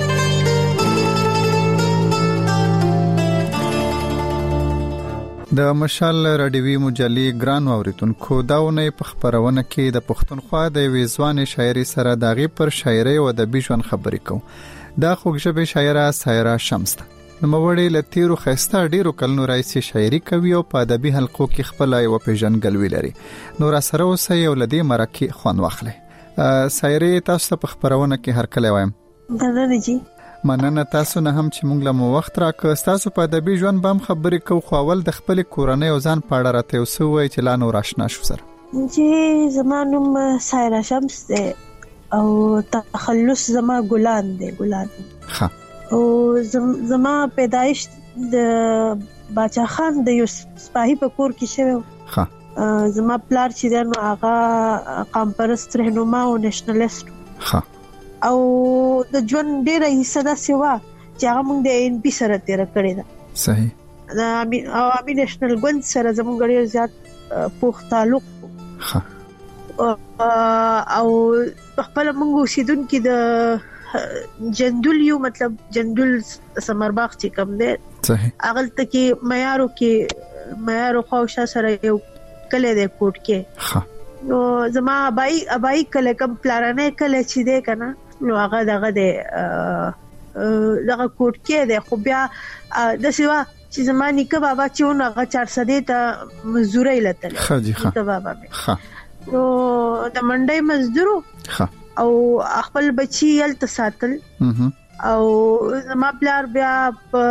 د مشال رادیوي مجلې ګران اوریدونکو داونه په خبرونه کې د پښتونخوا د ویزوان شاعري سره دغه پر شاعري او د بيژن خبرې کوم. دا خوږژبه شاعره سایره شمس ده. نوموړی لتیرو خسته ډیرو کلونو راځي شاعري کوي او په ادبي حلقو کې خپل یو پیژنګلوي لري. نور سره اوسه یو لدی مرکه خوان واخلي. سایره تاسو په خبرونه کې هر کله وایم. مننه جی. مننه تاسو نه هم چې موږ له وخت راکړ. تاسو په ادبي ژوند بم خبرې کو خو اول د خپل کورنۍ او ځان په اړه راته وسوي چې لا نور آشنا شو سره. جی زمانم سایره شمس ده او تخلص زما ګلان ده ګلان. ها. او زما پیدایش د باچا خان د یو سپاهي په کور کې شوه. ها. زما پلار چې دنو هغه قام پرست رهنما او نېشنلیست. ها. او د ژوند ډیره حصہ دا سیوا چې هغه موږ د ان پی سره تیر کړی دا. صحیح. او امي نېشنل ګوند سره زموږ ډیر زیات پوخ تعلق. ها. او خپل موږ اوسیدون کې د جندول یو مطلب جندول سمرباغ چې کوم دی. صحیح. اغل ته کې معیارو خوښه سره یو کله د کوټ کې. ها. نو زما ابای کله کم پلانونه کله چې دی کنه نو هغه دغه کوټ کې دی. خو بیا د سیوا چې زما نیکه بابا چې هغه 400 ته مزدوري لته. خاجي ښه. نیکه بابا مې. ښه. نو د منډي مزدورو. ښه. او خپل بچي یلته ساتل. او زما پلار بیا په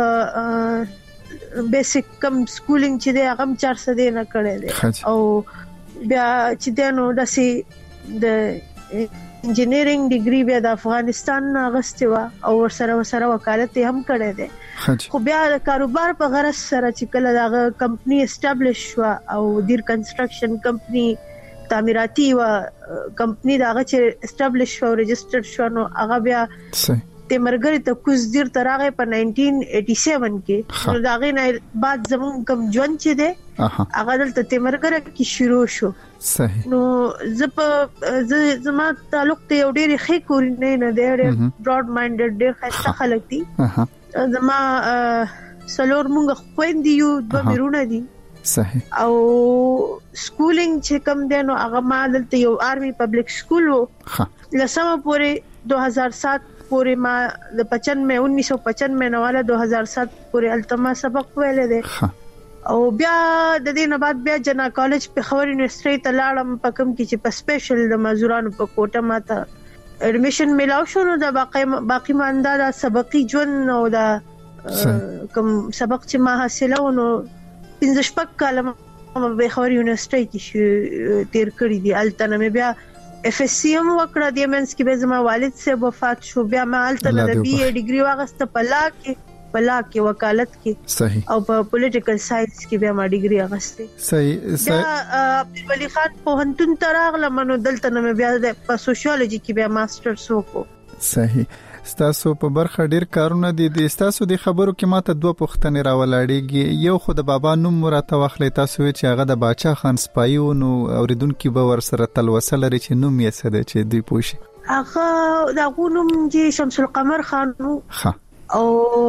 بیسیک کم سکولینګ چې دی هغه 400 نه کړی دی. او بیا چې دنو داسي د انجینرینګ ډیګري بیا د افغانستان غستوا او سره وکالت هم کړی دی. خو بیا د کاروبار په غرض سره چې کله دا کمپنی اسټابلیش شو او دیر کنستراکشن کمپنی تعمیراتي و کمپنی داغه چې اسټابلیش شو ريجسترډ شو نو هغه بیا تیمرګری ته کوز دیر ترغه په 1987 کې نو داغه نه بعد زمون کم ژوند چې ده هغه دلته تیمرګری کې شروع شو. صحیح. نو زما تعلق ته یو ډېر ښه کورنۍ نه دی براډ مایندډ ډېر ښه خلک دي. زما سلور مونږ خويندې یو د بیرونه دي. صحیح. او سکولینګ چې کم دی نو هغه ما دلته یو آرمي پبلک سکول وو. لسمه پورې 2007 پورې ما د 1995 نه والا 2007 پورې التما سبق ویل دي. او بیا د دې نه بعد بیا جنا کالج په خور یونیورسيټي ته لاړم په کوم کې چې په سپیشل د مزورانو په کوټه ماته اډمیشن ملاو شو. نو د باقی مانده د سبقي ژوند او د کوم سبق چې ما حاصله ونو 15 کال به خوري یونیورسيټي کې تیر کړی دي. الته مې بیا FSC هم وکړه د منس کې، به زما والد صاحب وفات شو، بیا ما الته د BA ډیګري واغسته په لا کې وکالت کې صحیح، او په پولیټیکل ساينس کې بیا ما ډیګري اغسته. صحیح. عبدالولي خان په هنتون تراغله منو دلته نه بیا په سوشیولوژي کې بیا ماسترز وکړو. صحیح. ستاسو په برخه ډیر کارونه دي. د ستاسو د خبرو کې ماته دوه پوښتنې راولاړېږي. یو خو د بابا نوم راته واخلې، تاسو چې هغه د باچا خان سپایو نو اوریدونکو به ور سره تلوسه لري چې نوم یې څه دی چې دوی پوښي. هغه د غونم چې شمس القمر خان نو او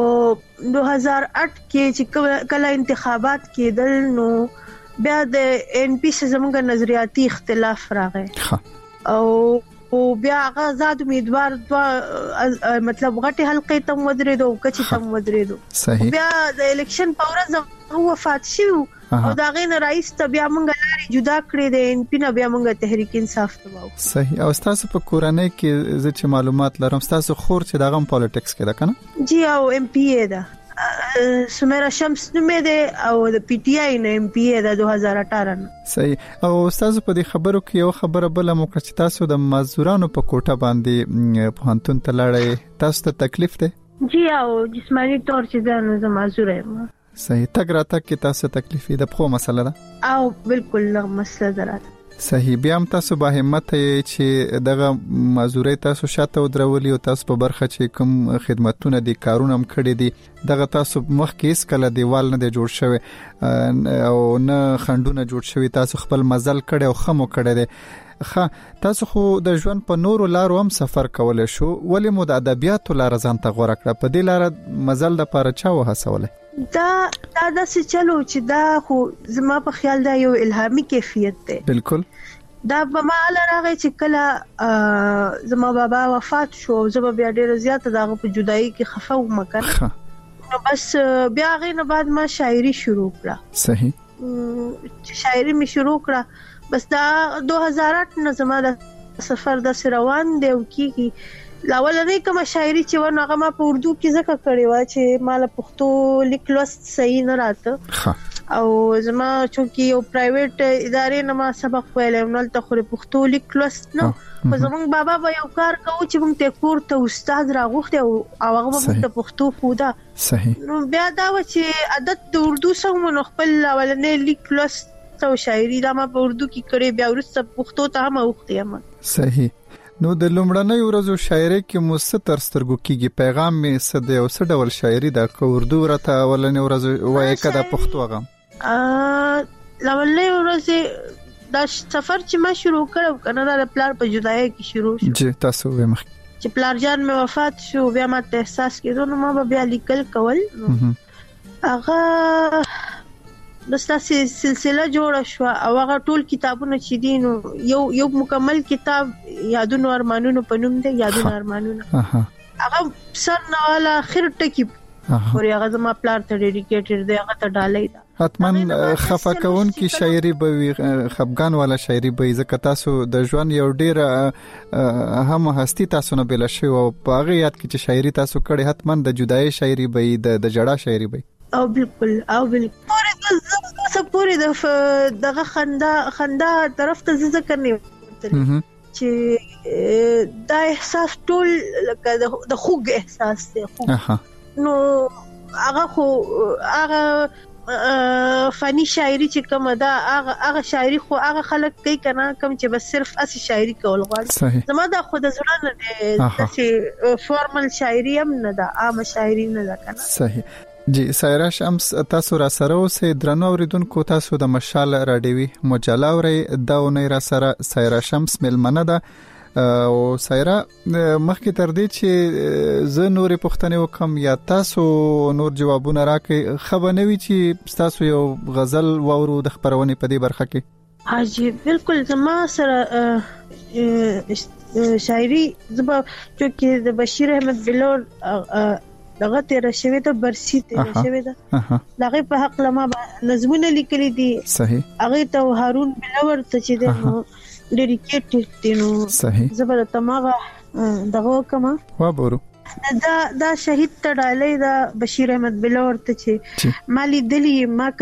2008 کې چې کله انتخابات کېدل نو بیا د NP سره زموږ نظریاتي اختلاف راغی او بیا هغه زاد امیدوار مطلب غټي حلقې تم ودرېدو او کچې تم ودرېدو. بیا د الیکشن په ورځ وفات شو او دا غین رئیس ته بیا موږ لاري جدا کړې د NP نه بیا موږ تحریک انصاف ته واو. صحیح. او تاسو په کورنۍ کې زه چې معلومات لرم تاسو خور چې دغه پالیټکس کې ده کنه؟ جی او MPA ده سمیرا شمس نومې ده او د PTI نه MPA ده 2018 نه. صحیح. او تاسو په دې خبرو کې یو خبره بل موقع چې تاسو د مزدورانو په کوټه باندې په هنتون ته لاړې، تاسو ته تکلیف ده؟ جی او جسمانی طور چې ده زه معذور یم. صحیح. تک راتک کې تاسو تکلیف ده په مسله ده؟ او بالکل نه مسله ده. صحیح. بیا هم تاسو به همت چې دغه مزدوري تاسو شاته ودرولي او تاسو په برخه چې کوم خدماتونه دي کارونه هم کړی دي دغه تاسو مخکې اس کله دیوال نه جوړ شوی او نه خندونه جوړ شوی، تاسو خپل مزل کړي او خمو کړي دي. تاسو خو د ژوند په نورو لارو هم سفر کولای شو، ولې مو د ادبیاتو لار ځان ته غوړه کړه؟ په دې لار مزل د پاره چا وهڅولای؟ دا څه چلو چې دا خو زما په خیال دا یو الهامي کیفیت دی. بالکل. دا به ما لراغه چې کله زما بابا وفات شو زما بیا ډیر زیات دغه په جدایي کې خفه وم کنه، نو بس بیا غینه بعد ما شاعري شروع کړه. صحیح. شاعري می شروع کړه، بس دا 2008 نه زما د سفر د روان دی او کیږي. لاولنې کوم شاعري چې ونه هغه ما په اردو کې ځکه کړې و چې مال پښتو لیک لوست صحیح نه راته او زما چونکی یو پرایویټ ادارې نه ما سبق ویلم نو ته خو پښتو لیک لوست نو خو زمونږ بابا به یو کار کوو چې موږ ته کور ته استاد راغوښته او هغه به د پښتو خوده. صحیح. نو بیا دا و چې عادت د اردو سره نو خپل لاولنې لیک لوست او شاعري دا ما په اردو کې کړې بیا ورسته پښتو ته هم اوختې یم. صحیح. نو د لومړنۍ ورځو شاعري کې مو ستر سترګو کېږي، پیغام می څه دی او څه ډول شاعري دا کو اردو ورته ولنې ورځ وای کده پښتو غم؟ لومړنۍ ورځ دا سفر چې ما شروع کړو کنه دا پلار په جدایي کې شروع شو. جی تاسو وې مخ چې پلار جان مې وفات شو بیا ما ته احساس کېدو نو ما بیا لیکل کول. هغه دستاسي سلسله جوړه شو او هغه ټول کتابونه چې دي نو یو مکمل کتاب یادونو ارمانونو په نوم دی. یادونو ارمانونو هغه سر نه والا اخر ټکی پورې هغه زما پلار ته ډیډیکیټډ دی، هغه ته ډالۍ ده. حتمن خفقون کی شاعري به خفغان والا شاعري به ځکه تاسو د ژوند یو ډیر هم هستی تاسو نه بل شي او باغ یاد کی چې شاعري تاسو کړي حتمن د جدای شاعري به د جړه شاعري به او بالکل پورې دغه خندا طرف ته ذکر نه چې دا احساس ټول لکه د خوږ احساس دی. نو هغه فنی شاعري چې کوم دا هغه شاعري خو هغه خلک کوي کنه کوم چې بس صرف اسی شاعري کول غواړي. زما دا خود زړه نه دی چې فارمل شاعري هم نه ده، عام شاعري نه ده کنه. صحیح. جی سایرا شمس تاسو را سره اوسې درنو اوریدونکو، تاسو د مشال راډیوي مجله اوري دا ونې را سره سایرا شمس ملمنه ده او سایرا مخکې تر دې چې زه نورې پوښتنې وکم یا تاسو نور جوابونه راکړئ خبرنوي چې تاسو یو غزل وورو د خبرونې په دې برخه کې؟ حاجی بالکل زما سره شاعري زما چې د بشیر احمد بلور دغه تیر شوی ته برسی تیر شوی ده دغه په حق لما نظمونه لیکلي دي. صحیح. هغه ته هارون بلور ته چې ده ډیډیکیټډ دي نو صحیح زبر تماغه دغه کما وابورو دا شهید ته ډالۍ دا بشیر احمد بلور ته چې مالی دلی ما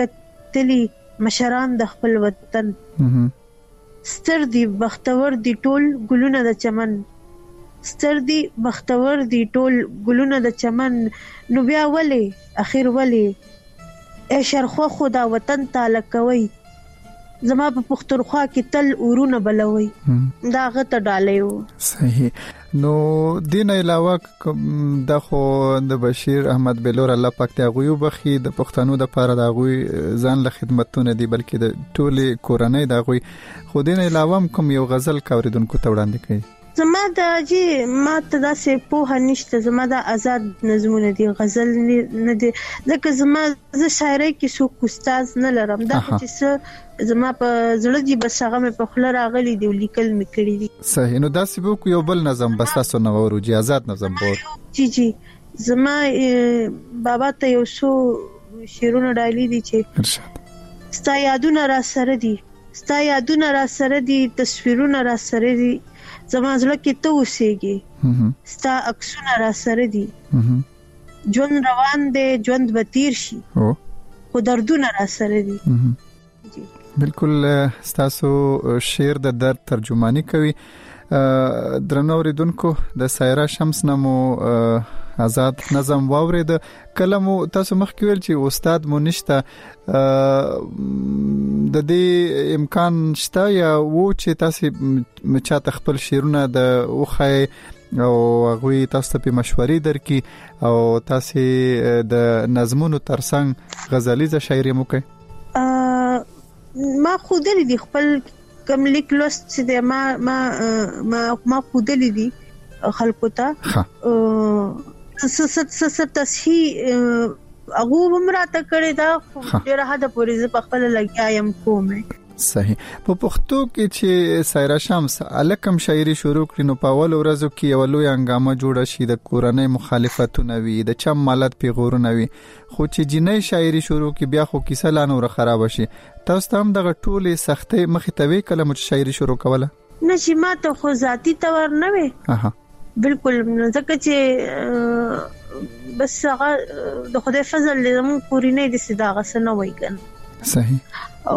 راوتلي مشران د خپل وطن ستر دي بختور دي ټول ګلونه د چمن ستر دي بختور دي ټول ګلونه د چمن نو بیا ولې اخر ولې اے شرخوا خدا وطن تعالی کوي زما په پختونخوا کې تل اورونه بلوي دا غته ډالې صحیح نو دین علاوه د خو د بشیر احمد بلور الله پاک ته غوي بخي د پښتنو د پاره د غوي ځان له خدمتونه دي بلکې د ټوله کورنۍ د غوي خو دین علاوه کوم یو غزل کوریدونکو ته وړاندې کوي زما د جی ما ته داسې په هنيشته زما د آزاد نظمونه دي غزل نه دي لکه زما ز شاعري کې سو استاد نه لرم دا چې زما په زړه دی بس هغه مې په خله راغلي دی لیکل مې کړی دي صحیح نو داسې به کو یو بل نظم بس تاسو نو ورو جی آزاد نظم بور جی زما بابا ته یو سو شیرونه ډایلی دي چې ستا یادونه را سره دي ستا یادونه را سره دي تصویرونه را سره دي زما زړه کې ته اوسېږي ستا عکسونه را سره دي ژوند روان دی ژوند به تیر شي خو دردونه را سره دي بالکل تاسو شعر د درد ترجمانی کوي درنو اوریدونکو د سایرا شمس نامو آزاد نظم واورید کلمو تاسو مخکې ویل چې استاد مو نشته د دې امکان شته یا و چې تاسو چاته خپل شعرونه د اوخه او غوي تاسو ته مشورې درکې او تاسو د نظمونو ترڅنګ غزلیزه شاعري مو کوي ما خودلی دی خپل کم لیک لوست چې د ما خودلی دی خلکو ته تصحیح هغه عمره کړی دا ډیره حد پورې ز په خپل لګیایم کومه صحیح په پښتو کې چې سایرا شمس الکم شاعري شروع کړي نو په اول ورځو کې یو لوی هنګامه جوړه شي د کورنۍ مخالفتونه وي د چم مالت پیغورونه وي خو چې جنۍ شاعري شروع کې بیا خو کیسه لا نور خراب شي تاسو هم دغه ټوله سختي مخې ته وی کلم چې شاعري شروع کوله نشي ماته خو ذاتی تور نه وي بالکل ځکه چې بس هغه د خدای فضل زمون پوری نه دي صداغه سره وای کنه صحیح او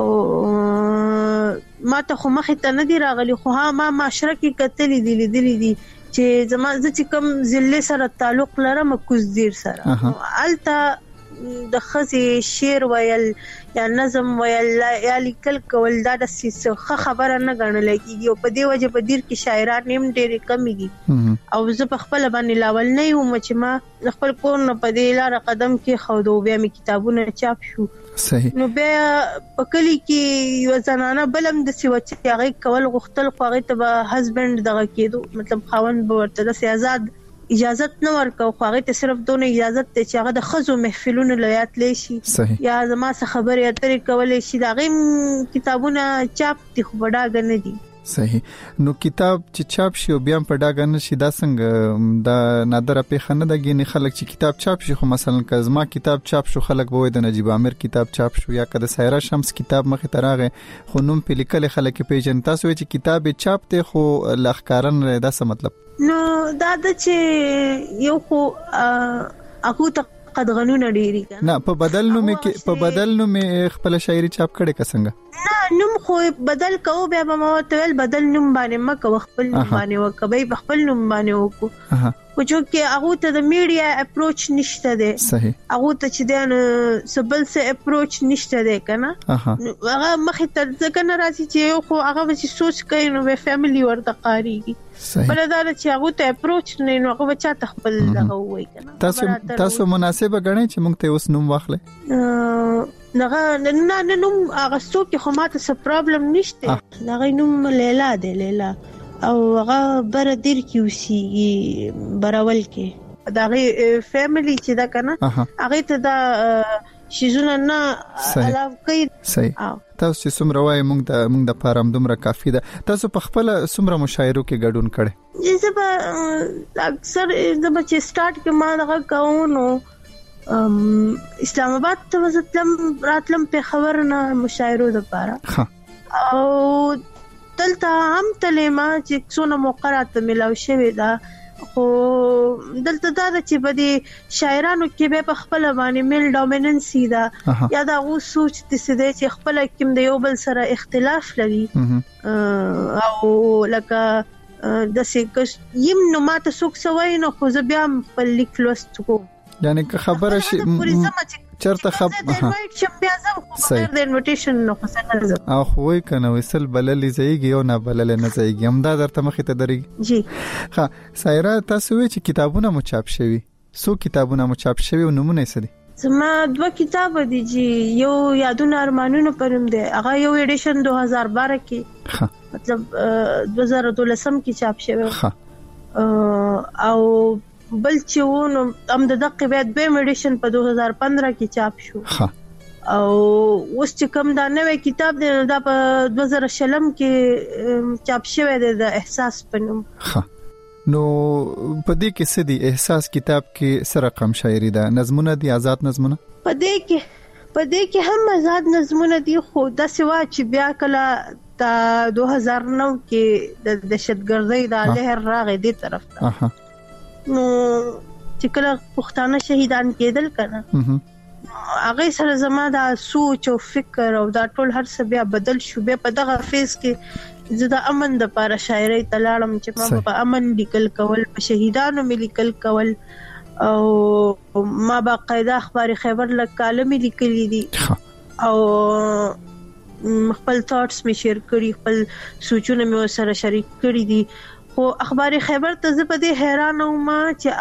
ما ته خو مخې ته نه دی راغلی خو ها ما معاشره کې کتلې دي لیدلې دي چې زما چې کوم ضلع سره تعلق لرم کوزدیر سره الته د خزي شعر ویل یا نظم ویل یا لیکل کول دا د څه خبره نه غنل کیږي او په دې وجه په دیر کې شاعران نیم ډېر کمیږي او زه په خپل باندې لاول نه یم چې ما خپل کور نه په دې لار قدم کې خو دوه بیا می کتابونه چاپ شو صحیح نو بیا په کلی کې یو زنانه بلم د سوچ هغه کول غختل خو هغه ته هسبند دغه کېدو مطلب خاوند به ورته د آزاد اجازه نه ورکو خو هغه ته صرف دونه اجازه ته چې هغه د خزو محفلونو لیات لشي یا زما څخه خبرې اترې کولې شي دا غي کتابونه چاپ دي خو بډاګ نه دي صحیح نو کتاب چې چاپ شي او بیا په ډاګ نه شي دا څنګه دا نادر په خنه د غینې خلک چې کتاب چاپ شي خو مثلا کزما کتاب چاپ شو خلک به د نجیب عامر کتاب چاپ شو یا کده سایرا شمس کتاب مخه تراغه خو نوم په لیکل خلک پیژن تاسو چې کتاب چاپ ته خو لخکارن دا څه مطلب نو دا د چې یو خو اكو ته قد غنونه ډیری کنه نه په بدل نو مې په بدل نو مې خپل شاعري چاپ کړي کسنګ نه نوم خو بدل کوو بیا به ما تل بدل نوم باندې مکه خپل نوم باندې وکبي خپل نوم باندې وکړو خو چې هغه ته د میډیا اپروچ نشته ده صحیح هغه ته چې د سبل سه اپروچ نشته ده کنه هغه مخه تر ځکه نه راځي چې خو هغه چې سوچ کوي نو به فیملی ورته قاریږي بلدار چې هغه ته اپروچ نه نو هغه بچا تخپل دغه وای کنه تاسو مناسبه غنئ چې موږ ته اوس نوم واخلې نه نوم هغه څوک خو ماته څه پرابلم نشته هغه نوم لیلا دی لیلا او هغه بر دیر کې وسی براول کې دا غي فیملی چې دا کنه هغه ته دا شیزونه نه علاوه کوي صحیح تاسو چې څومره وای موږ د پارم دومره کافی ده تاسو په خپل څومره مشاعرو کې ګډون کړي زه اکثر د بچ سٹارټ کې ما دغه کوونو اسلام آباد ته وزتلم راتلم په خبر نه مشاعرو د پاره او دلته هم تلما چې څونه موقعات ملاو شوی دا خو دلته دا چې په دې شاعرانو کې به په خپل باندې میل ډومیننسي دا یا دا غو سوچ د سده چې خپل کوم د یو بل سره اختلاف لري او لکه د سیکس یم نو ماته څوک سوي نو خو زه بیا په لیک لوست کوم یعنی که خبره شي چرته چې بیا زه خو د انویټیشن نو خسنه او خو وای کنه وسل بللې زیږي او نه بللې نه زیږي هم دا درته مخې ته درېږي جی ها سایرا تاسو وی چې کتابونه مو چاپ شوي سو کتابونه مو چاپ شوي او نمونه یې دي زما 2 کتاب دي چې یو یادونه ارمانونه پرم دي هغه یو ایډیشن 2012 کې ها مطلب 2013 کې چاپ شوی ها او بل چې ونه هم د دقیق بعد به ایډیشن په 2015 کې چاپ شو ها او اوس چې کوم دا نوې کتاب دی دا په 2016 کې چاپ شوی دی د احساس په نوم ها نو په دې کې څه دي احساس کتاب کې سره رقم شاعري ده نظمونه دي آزاد نظمونه په دې کې هم آزاد نظمونه دي خو د سوا چې بیا کله تا 2009 کې د دهشتګردۍ د لهر راغې دي طرف ته نو چې کله پښتانه شهیدان کېدل کنه هغه سره زما دا سوچ او فکر او دا ټول هر څه بیا بدل شو بیا په دغه فیز کې زه د امن د لپاره شاعري تلاړم چې ما په امن لیکل کول په شهیدانو مې لیکل کول او ما باقاعده اخبار خیبر له کالم لیکلي دي او خپل ثاټس می شیر کړی خپل سوچونه مې سره شریک کړی دي خو اخبار خیبر ته زه په دې حیران وم چې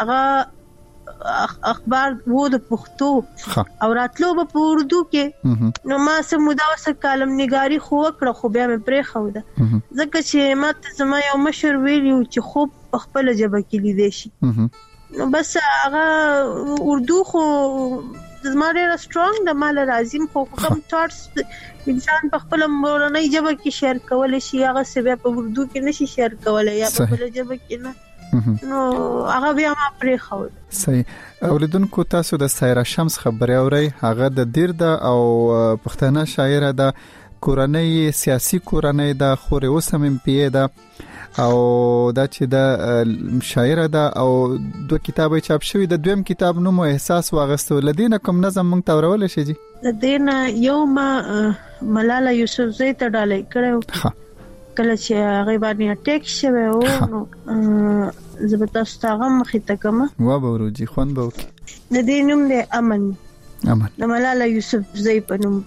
هغه اخبار وو د پښتو او راتلو په اردو کې نو ما سم مداوسه کالم نگاری خو وکړه خو بیا مې پرې خو ده ځکه چې ماته زما یو مشر ویلی چې خوب په خپل ژبه کې لیدې شي نو بس هغه اردو خو زما ډېر سترونګ د مال راځم خو کوم ثاټس انسان په خپل مورنۍ ژبه کې شیر کول شي هغه څه بیا په اردو کې نشي شیر کولای یا په خپل ژبه کې نه نو هغه بیا ما پرې خو صحیح اوریدونکو تاسو د سایرا شمس خبري اوري هغه د دیرده او پښتنه شاعره د کورنۍ سیاسي کورنۍ د خوري وسم پی ده او دا چې د شاعره ده او 2 کتابه چاپ شوی د دویم کتاب نوم احساس واغستو لدینه کوم نظم مونږ تاورول شي جی لدینه یوم ملاله یوسفزئی ته ډالۍ کړو کله چې هغه باندې اٹیک شوی او نو زبتا ستغم مخته کما و به ورجی خوان به د دې نوم دی امن د ملاله یوسفزئی په نوم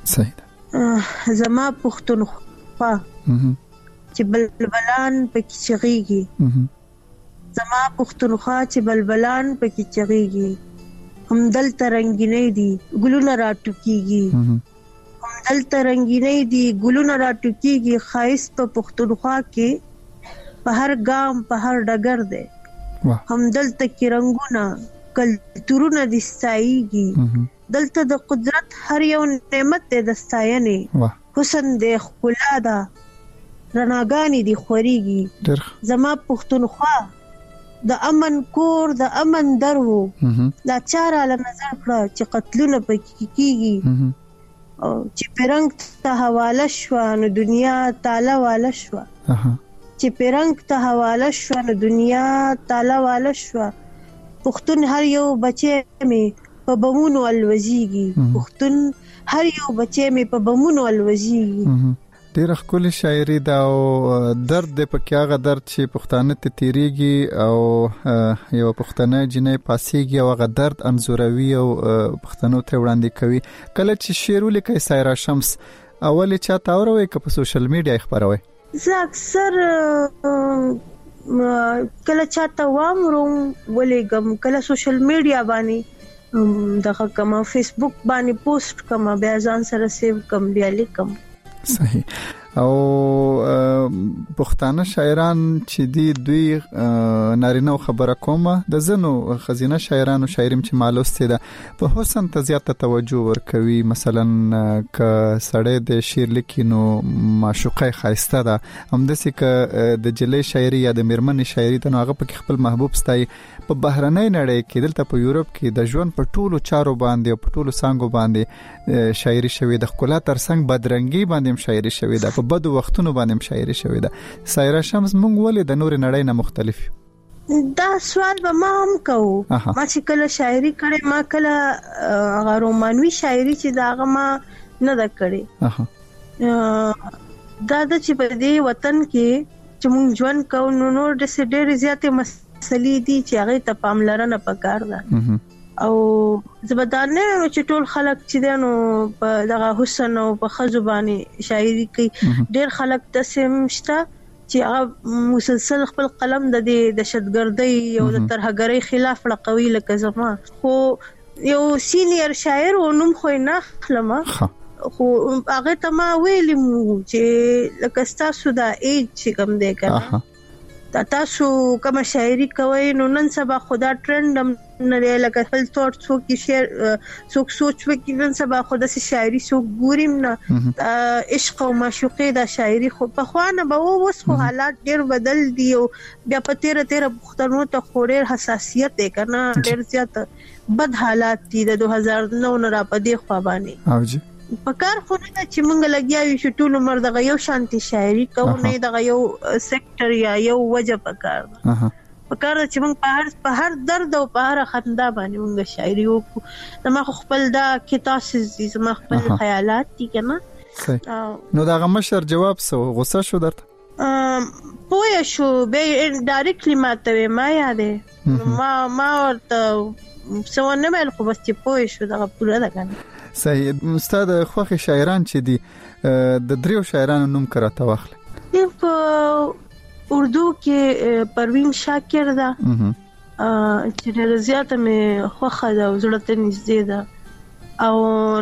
صحیح زما پښتونخوا چې بلبلان پکې چغيږي زما پښتونخوا چې بلبلان پکې چغيږي هم دل ترنګینې دي ګلونه راټوکيږي هم دل ترنګینې دي ګلونه راټوکيږي خایس په پښتونخوا کې په هر ګام په هر ډګر ده هم دل تکي رنگونه کلتورونه دي ستایيږي دلته د قدرت هر یو نعمت ده د ستاینې حسن ده خلا ده رناګانی دی خوريږي زما پښتونخوا د امن کور د امن درو لا چاره له نظر کړه چې قتلونه پکې کیږي او چې پرنګ ته حواله شو نو دنیا تعالی والا شو چې پرنګ ته حواله شو نو دنیا تعالی والا شو پښتون هر یو بچي مې په بمونو الوزيږي پښتون هر یو بچي مې په بمونو الوزيږي ډېر ښکلي شاعري دا او درد د پکې هغه درد چې پښتانه ته تیریږي او یو پښتنه جنې پاسيږي او هغه درد انزوروي او پښتنو ته وړاندې کوي کله چې شعر ولیکي سایرا شمس اول چا تاوروي که په سوشل میډیا خبروي زه اکثر کله چاته وامروم ولېګم کله سوشل میډیا باندې دغه کما فیسبوک باندې پوسټ کما بیا ځان سره سیو کم بیا لیکم صحیح او پښتانه شاعران چې دی دوی نارینه خبره کومه د زنو خزینه شاعرانو شاعریم چې مالوسته ده په حسن ته زیاته توجه ورکوي مثلا ک سړی د شعر لیکینو معشوقه خاصه ده همداسې ک د جلی شاعري یا د میرمن شاعري ته هغه په خپل محبوب ستای په بهرنۍ نړۍ کې دلته په یورپ کې د ژوند په ټولو چارو باندې او په ټولو سانګو باندې شاعري شوی د خپل ترڅنګ بدرنګي باندې شاعري شوی ده په بدو وختونو باندې شاعري شوی ده سایرا شمس مونږ ولې د نور نړۍ نه مختلف دا سوال به ما هم کوو. ما چې کله شاعري کړې، ما کله هغه رومانوي شاعري چې دا هغه ما نه ده کړې. دا د چې په دې وطن کې چې موږ ژوند کوو نو د ډېرې زیاتې مسلې دي چې هغه ته پاملرنه پکار ده. او زبدانه چې ټول خلک چې دنو په دغه حسن او په خزو باندې شاعري کوي، ډېر خلک تسم شته چې هغه مسلسل خپل قلم د دهشتګردۍ او د ترهګرۍ خلاف لقوي لکه زما. خو یو سینیئر شاعر و نوم خو نه خلمه، خو هغه ته ما ویلم چې لکه تاسو دا ایج چې کوم دی کنه، تاسو کوم شاعري کوي نو نن سبا خدا ټرند نه لکه خپل ثوت څوک شعر څوک سوچ وکړي، نن سبا خدا سي شاعري څوک ګوریم نه. عشق او معشوقي دا شاعري خو په خوانه به اوس خو حالات ډېر بدل دي او بیا په تیر پښتنو ته خوري حساسیت دی کنه، ډېر زیات بد حالات دي د 2009 نه را پدې خو باندې. او جی پکار خو نه چې مونږ لګیا یو چې ټول عمر دغه یو شانتي شاعري کوو، نه دغه یو سېکټر یا یو وجه پکار ده. پکار چې مونږ په هر درد او په هر خندا باندې مونږ شاعري وکړو. زما خپل دا کتاسز دي، زما خپل خیالات دي کنه. نو دا مشر جواب سو غوسه شو درته؟ پوه شو به ډایرکټلی ماته ما یاده ما ورته څه نه مل، خو بس چې پوه شو دا پوره ده کنه. صحیح. استاد خوخي شاعران چې دي د دریو شاعرانو نوم کراته واخله. په اردو کې پروین شاکر ده چې ډېر زیاته مې خوخه ده او زړه ته نږدې ده، او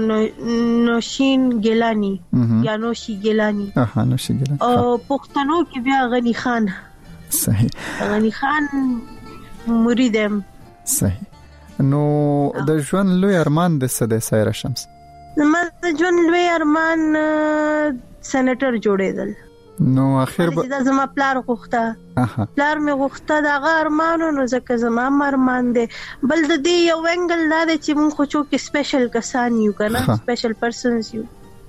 نوشین ګیلانی یا نوشي ګیلانی. نوشي ګیلانی. او پښتنو کې بیا غنی خان. صحیح. غنی خان مریدم. صحیح. نو د ژوند لوی ارمان د سده سایره شمس؟ ما د ژوند لوی ارمان سېنیټر جوړېدل. نو اخر به دا زما پلار غوښته، پلار مې غوښته دا ارمان، نو ځکه زما ارمان دی. بل د دې یو انګل دا دی چې موږ خو څوک سپیشل کسان یو کنه، سپیشل پرسنز یو.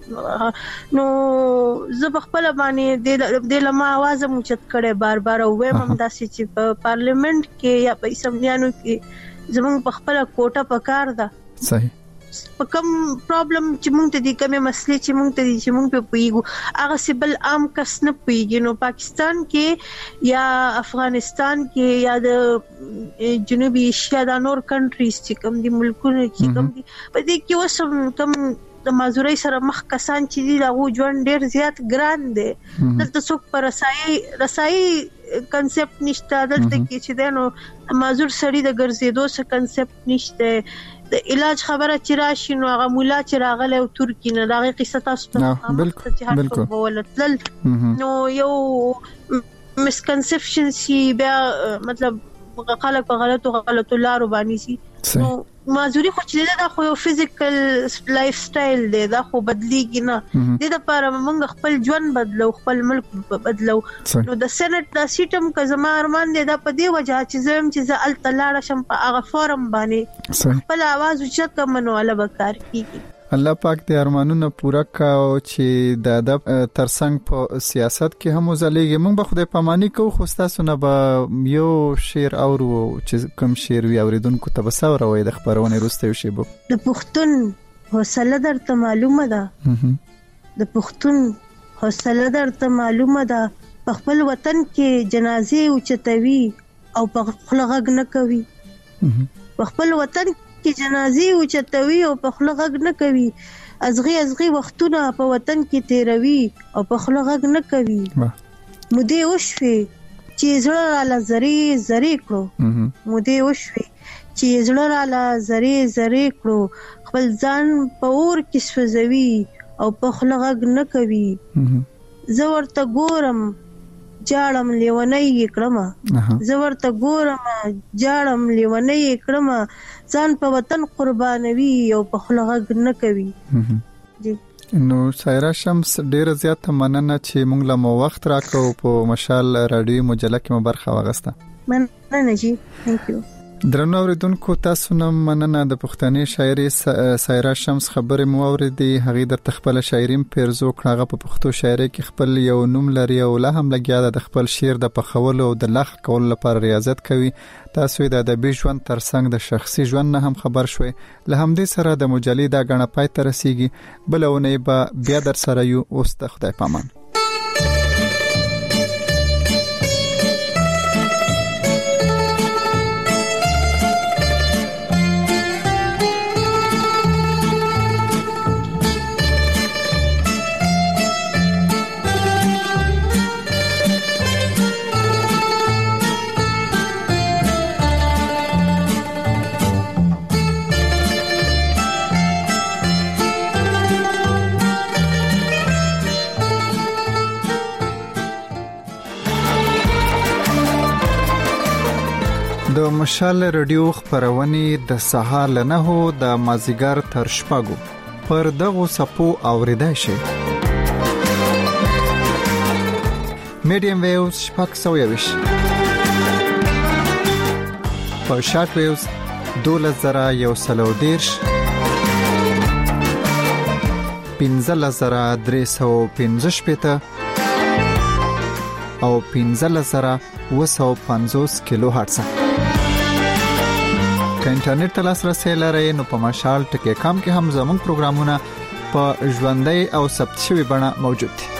نو زه په خپل باندې د لمه आवाज مو چت کړي بار بار، او وایم هم داسې چې په پارلیمنت کې یا په اسمبلیانو کې زموږ په خپل کوټه پکار ده. صحیح. په کوم پرابلم چې موږ ته دي، کومه مسلې چې موږ ته دي چې موږ په پویګو هغه سیبل عام کس نه پویګي. نو پاکستان کې یا افغانستان کې یا د جنوبي ایشیا د نور کنټریز چې کوم دي ملکونه چې کوم دي په دې کې وسم کوم د مازوري سره مخ کسان چې دي دا ژوند ډیر زیات ګران دي. دلته څوک پر رسایي کنسپټ نشته، دلته کې چې دنو مازور سړی د ګرځېدو څه کنسپټ نشته. د علاج خبره چې راشي نو هغه مولا چې راغله او ترکی نه دغه قصه تاسو ته بالکل نو یو مسکنسپشن سی بیا مطلب خلک په غلطو لارو باندې سي. نو مازوري خو چې دا خو یو فزیکل لایف سټایل دی، دا خو بدلیږي نه. د لپاره موږ خپل ژوند بدلو، خپل ملک بدلو. نو د سېنات د سیستم که زما ارمان دی دا په دې وجه چې زم چې زه ال تلاړه شم په هغه فورم باندې خپل आवाज اوچت کوم نو ال بکار کیږي. الله پاک دې ارمانونه پوره کاو چې د ادب ترڅنګ په سیاست کې هم وزلېږي. موږ به خدای پاماني کوو، خو تاسو نه به یو شعر اورو چې کوم شعر وي اوریدونکو ته به سوروي د خبرونه وروسته یو شی بو. د پښتون حوصله درته معلومه ده، د پښتون حوصله درته معلومه ده. په خپل وطن کې جنازې اوچتوي او په خپل غږ نه کوي. په خپل وطن کې جنازې اوچتوي او په خپل غږ نه کوي. ازغي وختونه په وطن کې تیروي او په خپل غږ نه کوي. مودې وشوي چې زړه را زری کړو، مودې وشوي چې زړه را زری کړو. خپل ځان په اور کې سوځوي او په خپل غږ نه کوي. زه ورته ګورم جاړم لیونی کړم، زه ورته ګورم جاړم لیونی کړم. ځان په وطن قربانوي او په خپل غږ نه کوي. نو سایرا شمس ډیره زیاته مننه چې موږ له مو وخت راکړو په مشال رادیو مجله کې مو برخه واغسته. مننه جی، ثانک یو. درنو اوریدونکو تاسو نن مننه د پښتني شاعري سایرا شمس خبرې مو اوریدي. هغه د تخپل شاعرین پیرزو کړه په پښتو شاعري کې خپل یو نوم لري او له هم لګیا د خپل شعر د پخولو او د لخ کول لپاره ریاضت کوي. تاسو د ادبي ژوند ترڅنګ د شخصي ژوند نه هم خبر شوي. له همدې سره د مجلې دا غنه پای ته رسیږي. بلونه به بیا در سره یو اوس د خدای پامان. د مشال رادیو خبرونه د سهار له 9 د مازیګر تر شپږو پر دغه سپو اوریدای شي. میډیم ویوز شپږ سویوش په شارټ ویوز 2110 15315 او 15750 کیلو هرتز. که انټرنیټ ته لاسرسي لرئ نو په مشال ټکی کام کې هم زموږ پروګرامونه په ژوندۍ او ثبت شوی بڼه موجود دي.